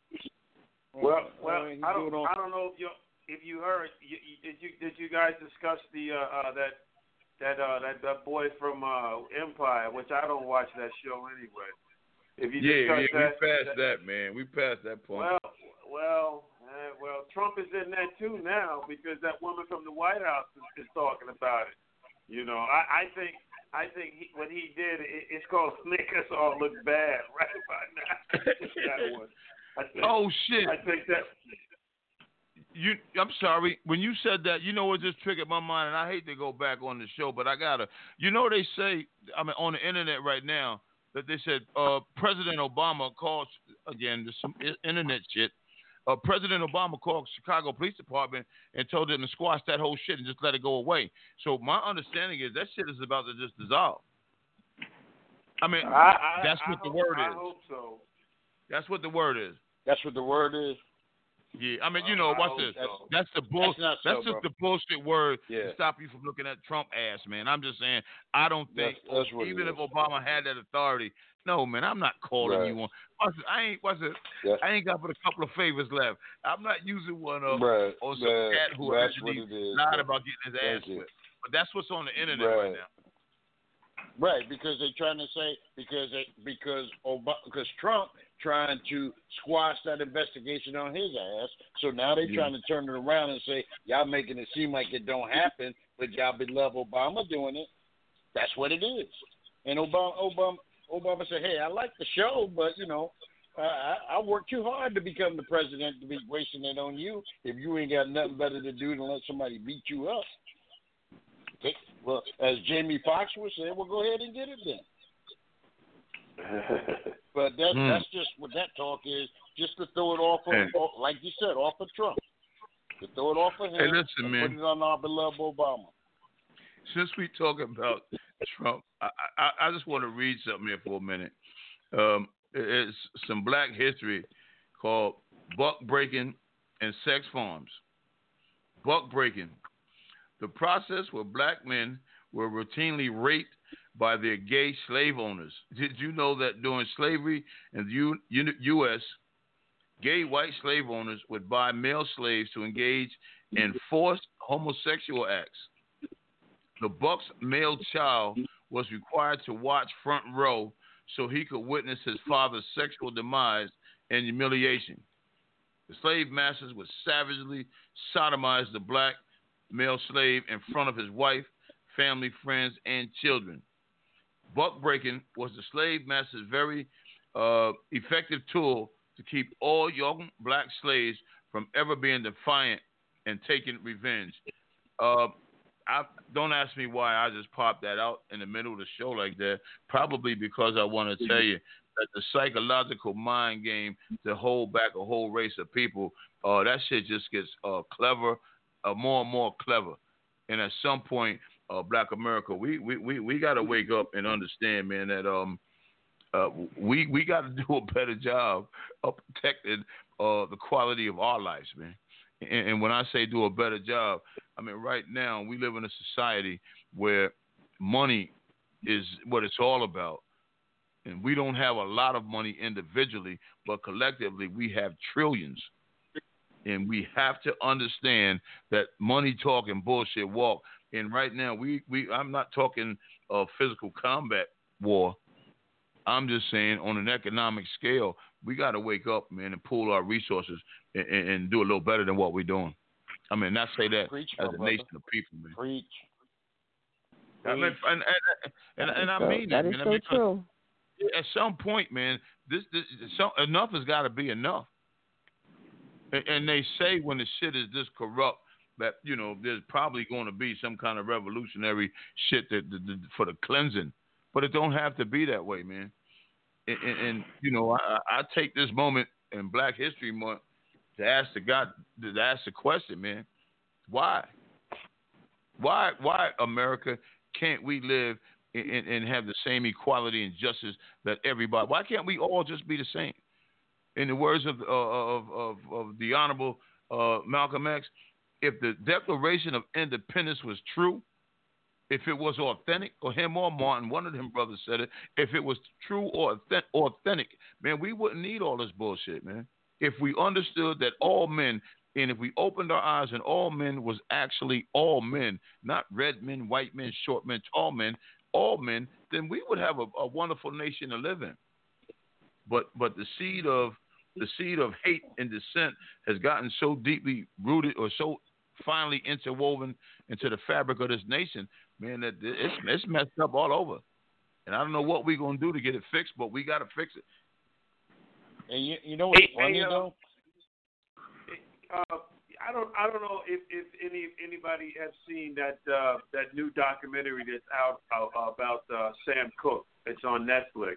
Well, well, Uh, he's I don't, doing all- I don't know if you, if you heard, you, you, did you, did you guys discuss the, uh, uh that, that, uh, that, that boy from uh, Empire, which I don't watch that show anyway. If you Yeah, yeah, discuss we that, passed that, man. We passed that point. well, well, uh, well, Trump is in that too now because that woman from the White House is, is talking about it. You know, I, I think. I think he, what he did, it, it's called Make Us All Look Bad right about now. that one. I think, Oh shit! I think that You, I'm sorry. When you said that, you know what just triggered my mind, and I hate to go back on the show, but I gotta. You know, they say, I mean, on the internet right now that they said uh, President Obama called again. There's some internet shit. Uh, President Obama called Chicago Police Department and told them to squash that whole shit and just let it go away. So my understanding is that shit is about to just dissolve. I mean, I, I, that's I what hope, the word I is. I hope so. That's what the word is. That's what the word is. Yeah, I mean, you know, I watch hope this. so. That's the bull. That's not That's so, just bro. the bullshit word Yeah. to stop you from looking at Trump ass, man. I'm just saying, I don't think That's- that's what even it if is. Obama had that authority, no, man, I'm not calling Right. you on. Watch it, I ain't. Watch it. Yeah. I ain't got but a couple of favors left. I'm not using one of Right. on some That- cat who that's actually what it is, lied bro. about getting his Thank ass you. whipped. But that's what's on the internet right, Right. now. Right, because they're trying to say because they, because Obama, because Trump trying to squash that investigation on his ass. So now they're Yeah. trying to turn it around and say y'all making it seem like it don't happen, but y'all beloved Obama doing it. That's what it is. And Obama, Obama, Obama said, "Hey, I like the show, but you know, I, I, I worked too hard to become the president to be wasting it on you. If you ain't got nothing better to do than let somebody beat you up." Okay. Well, as Jamie Foxx would say, well, go ahead and get it then. But that, Hmm. that's just what that talk is, just to throw it off, of, Hey. off, like you said, off of Trump. To throw it off of him Hey, listen, and man. put it on our beloved Obama. Since we talking about Trump, I, I, I just want to read something here for a minute. Um, it's some Black history called Buck Breaking and Sex Farms. Buck Breaking. The process where black men were routinely raped by their gay slave owners. Did you know that during slavery in the U- U- U S, gay white slave owners would buy male slaves to engage in forced homosexual acts? The Buck's male child was required to watch front row so he could witness his father's sexual demise and humiliation. The slave masters would savagely sodomize the black male slave in front of his wife, family, friends, and children. Buck breaking was the slave master's very uh, effective tool to keep all young black slaves from ever being defiant and taking revenge. Uh, I, don't ask me why I just popped that out in the middle of the show like that. Probably because I want to tell you that the psychological mind game to hold back a whole race of people, uh, that shit just gets uh, clever, uh, more and more clever. And at some point, uh, Black America, we we, we, we got to wake up and understand, man, that um uh, we we got to do a better job of protecting uh, the quality of our lives, man. And, and when I say do a better job, I mean right now we live in a society where money is what it's all about. And we don't have a lot of money individually, but collectively we have trillions. And we have to understand that money talk and bullshit walk. And right now, we, we I'm not talking uh, physical combat war. I'm just saying on an economic scale, we got to wake up, man, and pool our resources and, and, and do a little better than what we're doing. I mean, not say that Preach, as my a brother. nation of people, man. Preach. I mean, and, and, and, and I So, mean that it, is man. so I mean, true. at some point, man, this, this so, enough has got to be enough. And, and they say when the shit is this corrupt that, you know, there's probably going to be some kind of revolutionary shit that, that, that for the cleansing, but it don't have to be that way, man. And, and, and you know, I, I take this moment in Black History Month to ask the God, to ask the question, man, why, why, why America can't we live and, and have the same equality and justice that everybody? Why can't we all just be the same? In the words of uh, of, of of the Honorable uh, Malcolm X, if the Declaration of Independence was true, if it was authentic, or him or Martin, one of them brothers said it, if it was true or authentic, man, we wouldn't need all this bullshit, man. If we understood that all men, and if we opened our eyes and all men was actually all men, not red men, white men, short men, tall men, all men, then we would have a, a wonderful nation to live in. But but the seed of the seed of hate and dissent has gotten so deeply rooted or so finally interwoven into the fabric of this nation, man, that it's it's messed up all over. And I don't know what we're gonna do to get it fixed, but we gotta fix it. And you, you know what's Hey, funny hey, uh, though? Uh, I don't I don't know if, if any anybody has seen that uh, that new documentary that's out uh, about uh, Sam Cooke. It's on Netflix.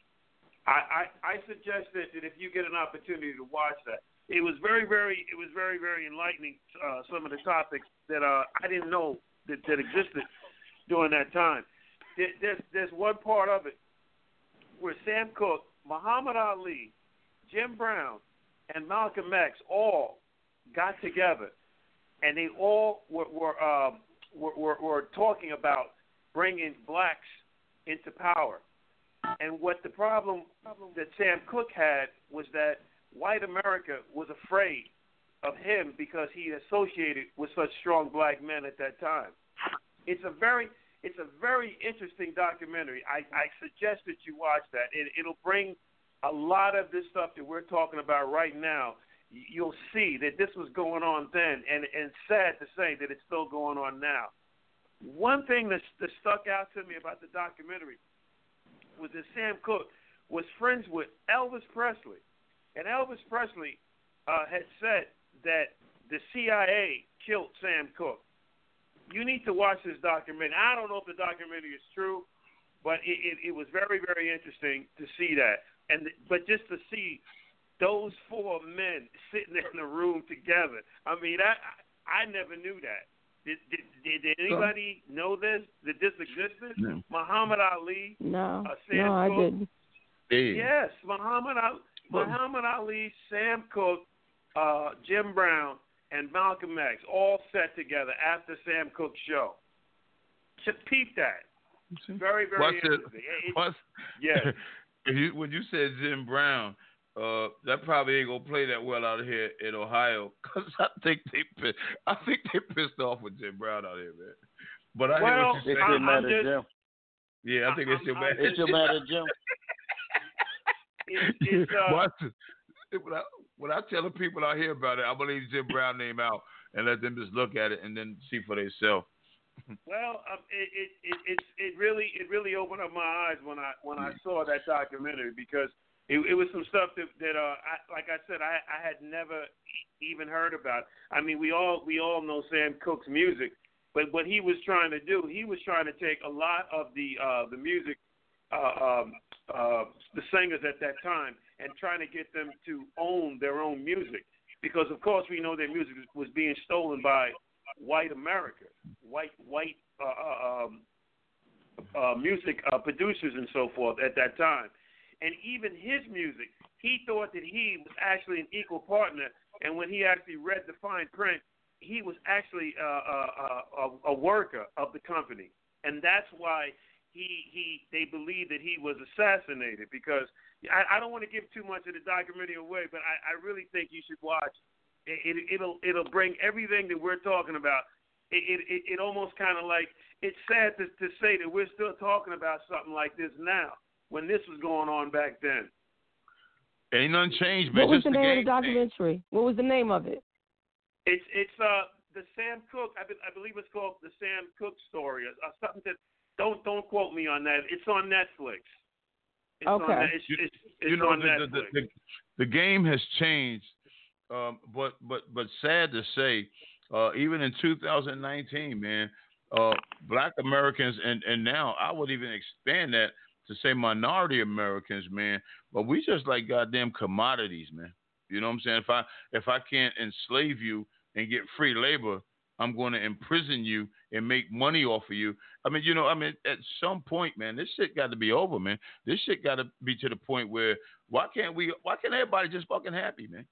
I, I, I suggest that, that if you get an opportunity to watch that, it was very very it was very very enlightening. Uh, some of the topics that uh, I didn't know that, that existed during that time. There, there's there's one part of it where Sam Cooke, Muhammad Ali, Jim Brown, and Malcolm X all got together, and they all were were, um, were, were were talking about bringing blacks into power. And what the problem that Sam Cooke had was that white America was afraid of him because he associated with such strong black men at that time. It's a very it's a very interesting documentary. I, I suggest that you watch that. It, it'll bring a lot of this stuff that we're talking about right now. You'll see that this was going on then, and, and sad to say that it's still going on now. One thing that, that stuck out to me about the documentary was that Sam Cooke was friends with Elvis Presley. And Elvis Presley uh, had said that the C I A killed Sam Cooke. You need to watch this documentary. I don't know if the documentary is true, but it, it, it was very, very interesting to see that. And But just to see those four men sitting in the room together. I mean, I I, I never knew that. Did, did, did anybody know this? That this existed? No. Muhammad Ali. No, uh, Sam no, I Cooke. didn't. Hey. Yes, Muhammad Ali, Well- Muhammad Ali, Sam Cooke, uh, Jim Brown, and Malcolm X all sat together after Sam Cooke's show. Just peep that. Very, very Watch interesting. it. It- Watch- yes. If you, when you said Jim Brown, uh, that probably ain't gonna play that well out here in Ohio, cause I think they pissed, I think they pissed off with Jim Brown out here, man. But I hear Well, what you're They saying. still I'm mad at just- Jim. Yeah, I think they I'm- still I'm mad. They still mad at Jim. It's, it's, uh, Watch it. When I, when I tell the people out here about it, I believe Jim Brown name out and let them just look at it and then see for themselves. Well, um, it, it it it it really it really opened up my eyes when I when I saw that documentary, because it, it was some stuff that that uh I, like I said I, I had never even heard about. I mean, we all we all know Sam Cooke's music, but what he was trying to do, he was trying to take a lot of the uh the music uh um uh the singers at that time and trying to get them to own their own music, because of course we know their music was being stolen by white America, white white uh, uh, um, uh, music uh, producers and so forth at that time. And even his music, he thought that he was actually an equal partner. And when he actually read the fine print, he was actually uh, uh, uh, a, a worker of the company. And that's why he he they believe that he was assassinated. Because I, I don't want to give too much of the documentary away, but I, I really think you should watch. It, it, it'll it'll bring everything that we're talking about. It it, it almost kind of like, it's sad to, to say that we're still talking about something like this now when this was going on back then. Ain't nothing changed, man. What was Just the name of game the documentary? What was the name of it? It's it's uh the Sam Cooke. I, be, I believe it's called the Sam Cooke story or, or something. That don't don't quote me on that. It's on Netflix. It's Okay. On, it's, You- it's, it's you know, on the, the, Netflix. the, the, the game has changed, um, but but but sad to say, uh, even in two thousand nineteen, man, uh, Black Americans and, and now I would even expand that to say minority Americans, man. But we just like goddamn commodities, man. You know what I'm saying? If I if I can't enslave you and get free labor, I'm going to imprison you and make money off of you. I mean, you know, I mean, at some point, man, this shit got to be over, man. This shit got to be to the point where why can't we? Why can't everybody just fucking happy, man?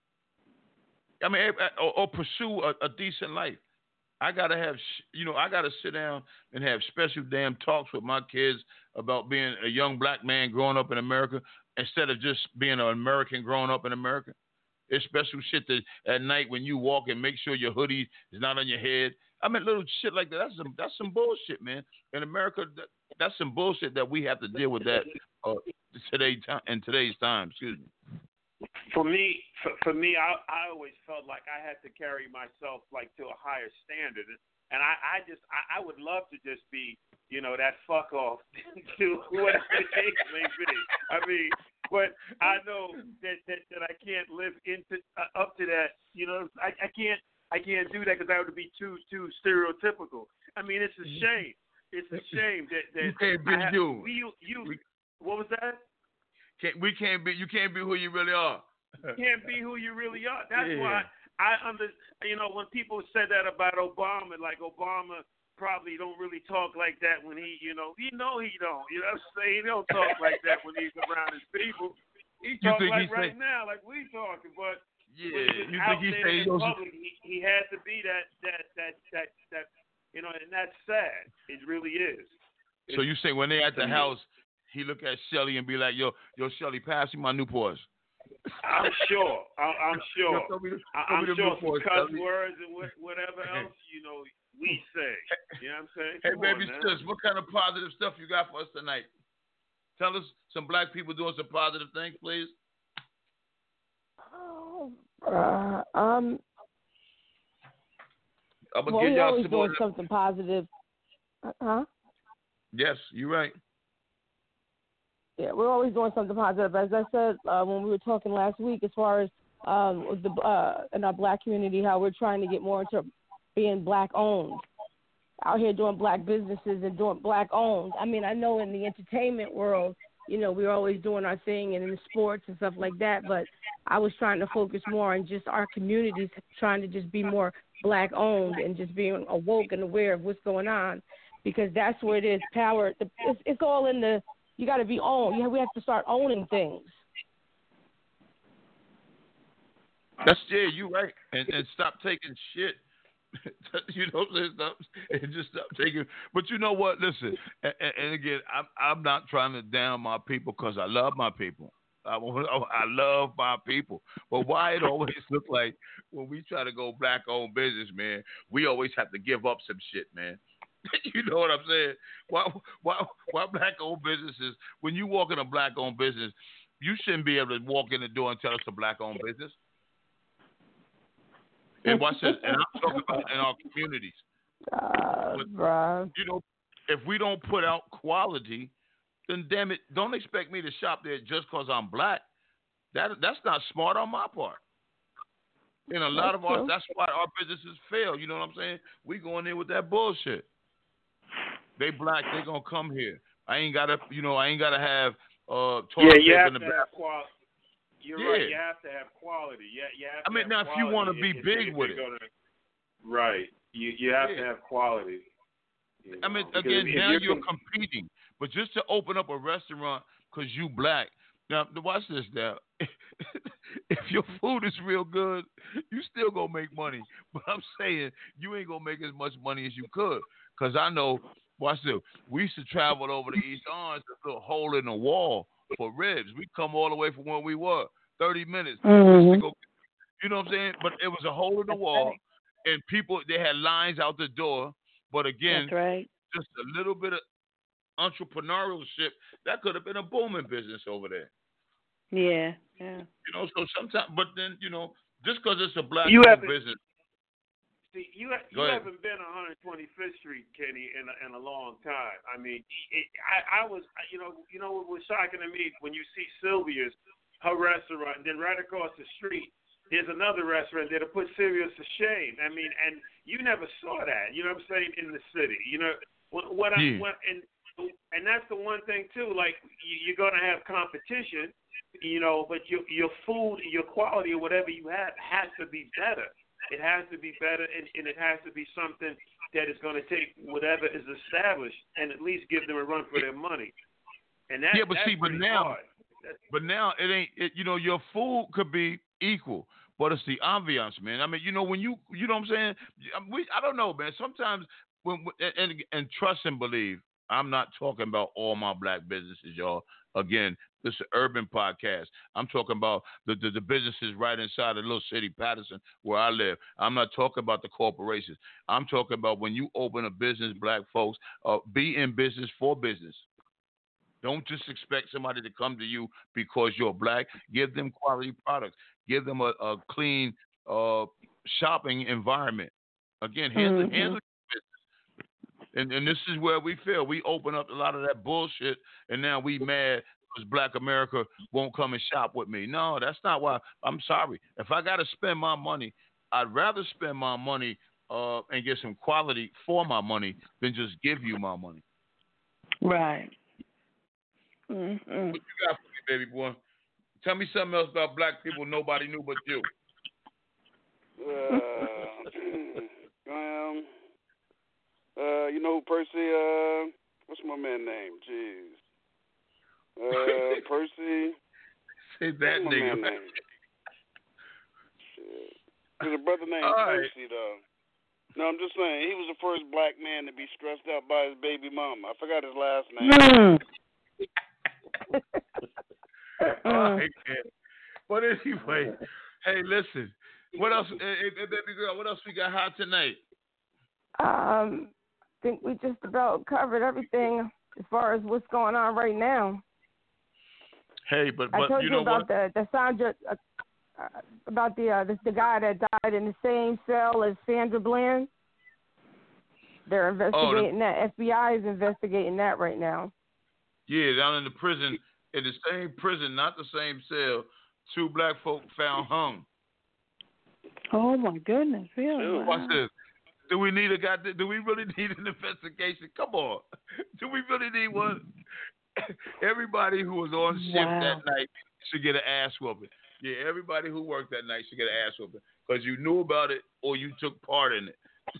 I mean, or, or pursue a, a decent life. I gotta have, you know, I gotta sit down and have special damn talks with my kids about being a young black man growing up in America instead of just being an American growing up in America. It's special shit that at night when you walk and make sure your hoodie is not on your head. I mean, little shit like that. That's some that's some bullshit, man. In America, that, that's some bullshit that we have to deal with that uh, today in today's time. Excuse me. For me, for, for me, I, I always felt like I had to carry myself like to a higher standard, and I, I just, I, I would love to just be, you know, that fuck off to whatever the case may be. I mean, but I know that that, that I can't live into uh, up to that. You know, I, I can't, that because that would be too too stereotypical. I mean, it's a shame. It's a shame that that you can't be I, you. We, you. We, what was that? Can't, we can't be. You can't be who you really are. You can't be who you really are. That's yeah. why I under. You know, when people said that about Obama, like Obama probably don't really talk like that when he, you know, you know he don't. You know what I'm saying? He don't talk like that when he's around his people. He talk like right say, now, like we talking, but yeah, when he was you out think he there say in public, he, he had to be that that that that that you know, and that's sad. It really is. So you say when they at the house, he look at Shelly and be like, "Yo, yo, Shelly, pass me my Newports." I'm sure. I, I'm sure. Yo, me, I, I'm sure some cuss Shelly. words and wh- whatever else, you know, we say. You know what I'm saying? Hey, Come baby on, sis, what kind of positive stuff you got for us tonight? Tell us some black people doing some positive things, please. Oh, uh, um, I'm gonna well, give we y'all always some doing more. something positive. Uh, huh? Yes, you're right. Yeah, we're always doing something positive. As I said uh, when we were talking last week, as far as um, the uh, in our black community, how we're trying to get more into being black owned, out here doing black businesses and doing black owned. I mean, I know in the entertainment world, you know, we're always doing our thing and in the sports and stuff like that, but I was trying to focus more on just our communities, trying to just be more black owned and just being awoke and aware of what's going on, because that's where it is. Power, it's, it's all in the, you got to be owned. You have, we have to start owning things. That's, yeah, you're right. And, and stop taking shit. You know what I'm saying? Stop, and just stop taking. But you know what? Listen, and, and again, I'm I'm not trying to down my people because I love my people. I, I love my people. But why it always look like when we try to go black-owned business, man, we always have to give up some shit, man. You know what I'm saying? Why why why black-owned businesses? When you walk in a black-owned business, you shouldn't be able to walk in the door and tell us a black-owned business. And watch this, and I'm talking about in our communities. Uh, but, bruh. you know, if we don't put out quality, then damn it, don't expect me to shop there just because I'm black. That that's not smart on my part. And a lot That's of our, true. that's why our businesses fail. You know what I'm saying? We go in there with that bullshit. They black, they gonna come here. I ain't gotta, you know, I ain't gotta have uh toilet yeah, you paper have in the to back. have quality. You're Yeah. right. You have to have quality. Yeah, you have I to mean, have now if you quality want to be if- big if with you're it, gonna- right? You you have Yeah. to have quality. you I mean, know, because again, if now you're you're com- competing. But just to open up a restaurant because you black. Now, watch this now. If your food is real good, you still gonna make money. But I'm saying you ain't gonna make as much money as you could. Because I know, watch this. We used to travel over the East Orange, a little hole in the wall for ribs. We come all the way from where we were, thirty minutes. Mm-hmm. Just to go, you know what I'm saying? But it was a hole in the wall, and people, they had lines out the door. But again, That's right. just a little bit of entrepreneurship, that could have been a booming business over there. Yeah, yeah. You know, so sometimes, but then, you know, just because it's a black You haven't- business. See, you ha- Go you ahead. haven't been on one twenty-fifth Street, Kenny, in a, in a long time. I mean, it, I I was, you know, you know what was shocking to me when you see Sylvia's, her restaurant, and then right across the street, there's another restaurant that'll put Sylvia's to shame. I mean, and you never saw that. You know what I'm saying, in the city. You know what? What, I, Yeah. what and and that's the one thing too. Like you, you're gonna have competition, you know, but your your food, your quality, or whatever you have has to be better. It has to be better, and, and it has to be something that is going to take whatever is established and at least give them a run for their money. And that, Yeah, but that's see, but pretty now, hard. That's, but now it ain't. It, you know, your food could be equal, but it's the ambiance, man. I mean, you know, when you, you know, what I'm saying, we, I don't know, man. Sometimes when and and trust and believe. I'm not talking about all my black businesses, y'all. Again, this is an urban podcast. I'm talking about the, the, the businesses right inside the little city, Patterson, where I live. I'm not talking about the corporations. I'm talking about when you open a business, black folks, uh, be in business for business. Don't just expect somebody to come to you because you're black. Give them quality products. Give them a, a clean uh, shopping environment. Again, handle, Mm-hmm. handle And and this is where we fail. We open up a lot of that bullshit, and now we mad because Black America won't come and shop with me. No, that's not why. I'm sorry. If I got to spend my money, I'd rather spend my money uh, and get some quality for my money than just give you my money. Right. Mm-hmm. What you got for me, baby boy? Tell me something else about black people nobody knew but you. Uh, um, uh, you know, Percy, uh, what's my man's name? Jeez. Uh, Percy. Say that what's nigga. my man's name? Shit. There's a brother named All right. Percy, though. No, I'm just saying, he was the first black man to be stressed out by his baby mama. I forgot his last name. All right, man. But anyway, hey, listen. What else, hey, hey, baby girl? What else we got hot tonight? Um, I think we just about covered everything as far as what's going on right now. Hey, but I but told you you, know about what? the the Sandra uh, uh, about the uh, the, the guy that died in the same cell as Sandra Bland. They're investigating oh, the, that. F B I is investigating that right now. Yeah, down in the prison, in the same prison, not the same cell. Two black folk found hung. Oh my goodness! Really? Watch this. Do we need a god? Do we really need an investigation? Come on. Do we really need one? Everybody who was on shift wow. that night should get an ass whooping. Yeah, everybody who worked that night should get an ass whooping because you knew about it or you took part in it.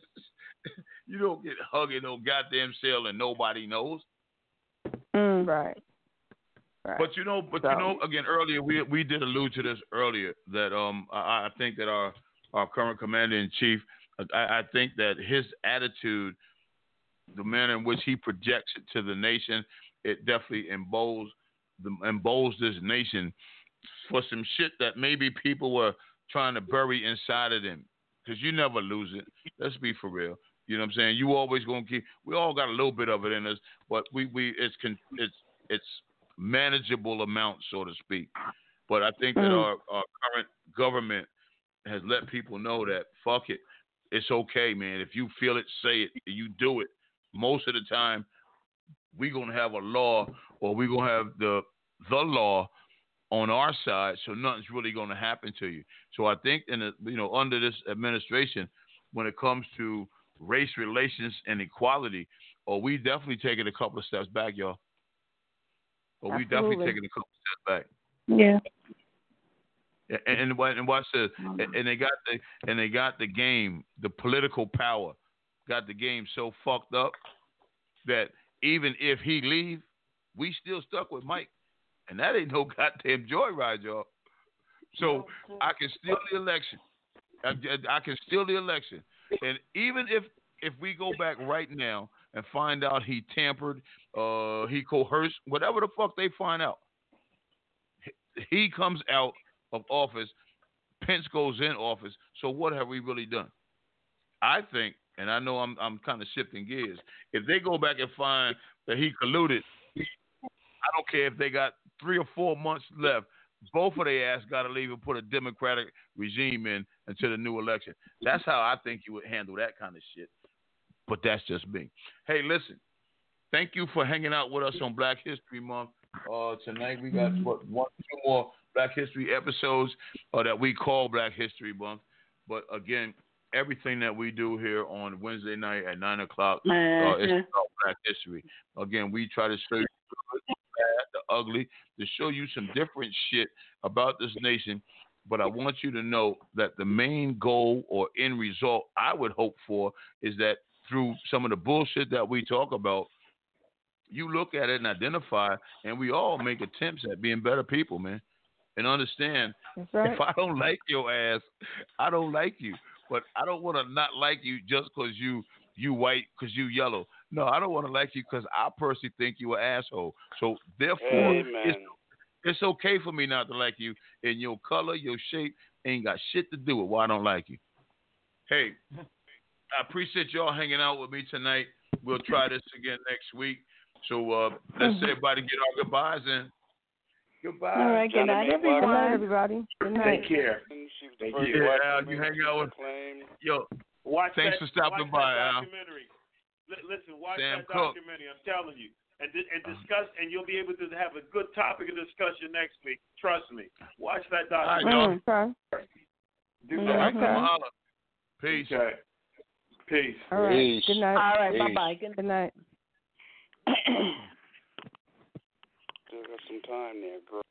You don't get hugged in no goddamn cell and nobody knows. Mm, right. Right. But you know, but so. you know, again, earlier we we did allude to this earlier that um I, I think that our our current commander in chief, I, I think that his attitude, the manner in which he projects it to the nation, it definitely emboldens the emboldens this nation for some shit that maybe people were trying to bury inside of them. Because you never lose it. Let's be for real. You know what I'm saying? You always gonna keep. We all got a little bit of it in us, but we we it's it's it's manageable amount, so to speak. But I think that mm. our, our current government has let people know that fuck it, it's okay, man. If you feel it, say it. You do it. Most of the time, we gonna have a law, or we gonna have the the law on our side, so nothing's really gonna happen to you. So I think in the, you know, under this administration, when it comes to race relations and equality, or we definitely taking a couple of steps back, y'all. Or we Absolutely. definitely taking a couple of steps back. Yeah. And, and, and watch this. And, and they got the and they got the game, the political power, got the game so fucked up that even if he leave, we still stuck with Mike, and that ain't no goddamn joyride, y'all. So I can steal the election. I, I can steal the election, and even if if we go back right now and find out he tampered, uh, he coerced, whatever the fuck they find out, he comes out of office, Pence goes in office. So what have we really done? I think, and I know I'm I'm kind of shifting gears. If they go back and find that he colluded, I don't care if they got three or four months left. Both of their ass got to leave and put a Democratic regime in until the new election. That's how I think you would handle that kind of shit. But that's just me. Hey, listen. Thank you for hanging out with us on Black History Month. Uh, tonight we got what, one, two more Black History episodes uh, that we call Black History Month. But again, everything that we do here on Wednesday night at nine o'clock uh, is about Black History. Again, we try to show you the good, the bad, the ugly, to show you some different shit about this nation. But I want you to know that the main goal or end result I would hope for is that through some of the bullshit that we talk about, you look at it and identify, and we all make attempts at being better people, man. And understand, right. If I don't like your ass, I don't like you. But I don't want to not like you just because you you white, because you yellow. No, I don't want to like you because I personally think you an asshole. So therefore, it's, it's okay for me not to like you. And your color, your shape, ain't got shit to do with why I don't like you. Hey, I appreciate y'all hanging out with me tonight. We'll try this again next week. So uh, let's everybody get our goodbyes in. Goodbye. All right, good night, everyone. Good night, everybody. Good night. Take care. Thank you. Yeah, Al, you hang out with Yo, watch thanks that, for stopping watch by, that Al. documentary. L- listen, watch Sam that Cooke. documentary. I'm telling you. And, di- and discuss, and you'll be able to have a good topic of discussion next week. Trust me. Watch that All right, documentary. Mm, okay. Do Mm, that. All right, Okay. come on, holla. Peace. Okay. Peace. All right. Peace. Good night. All right. Peace. Bye bye. Good night. Still got some time there, girl.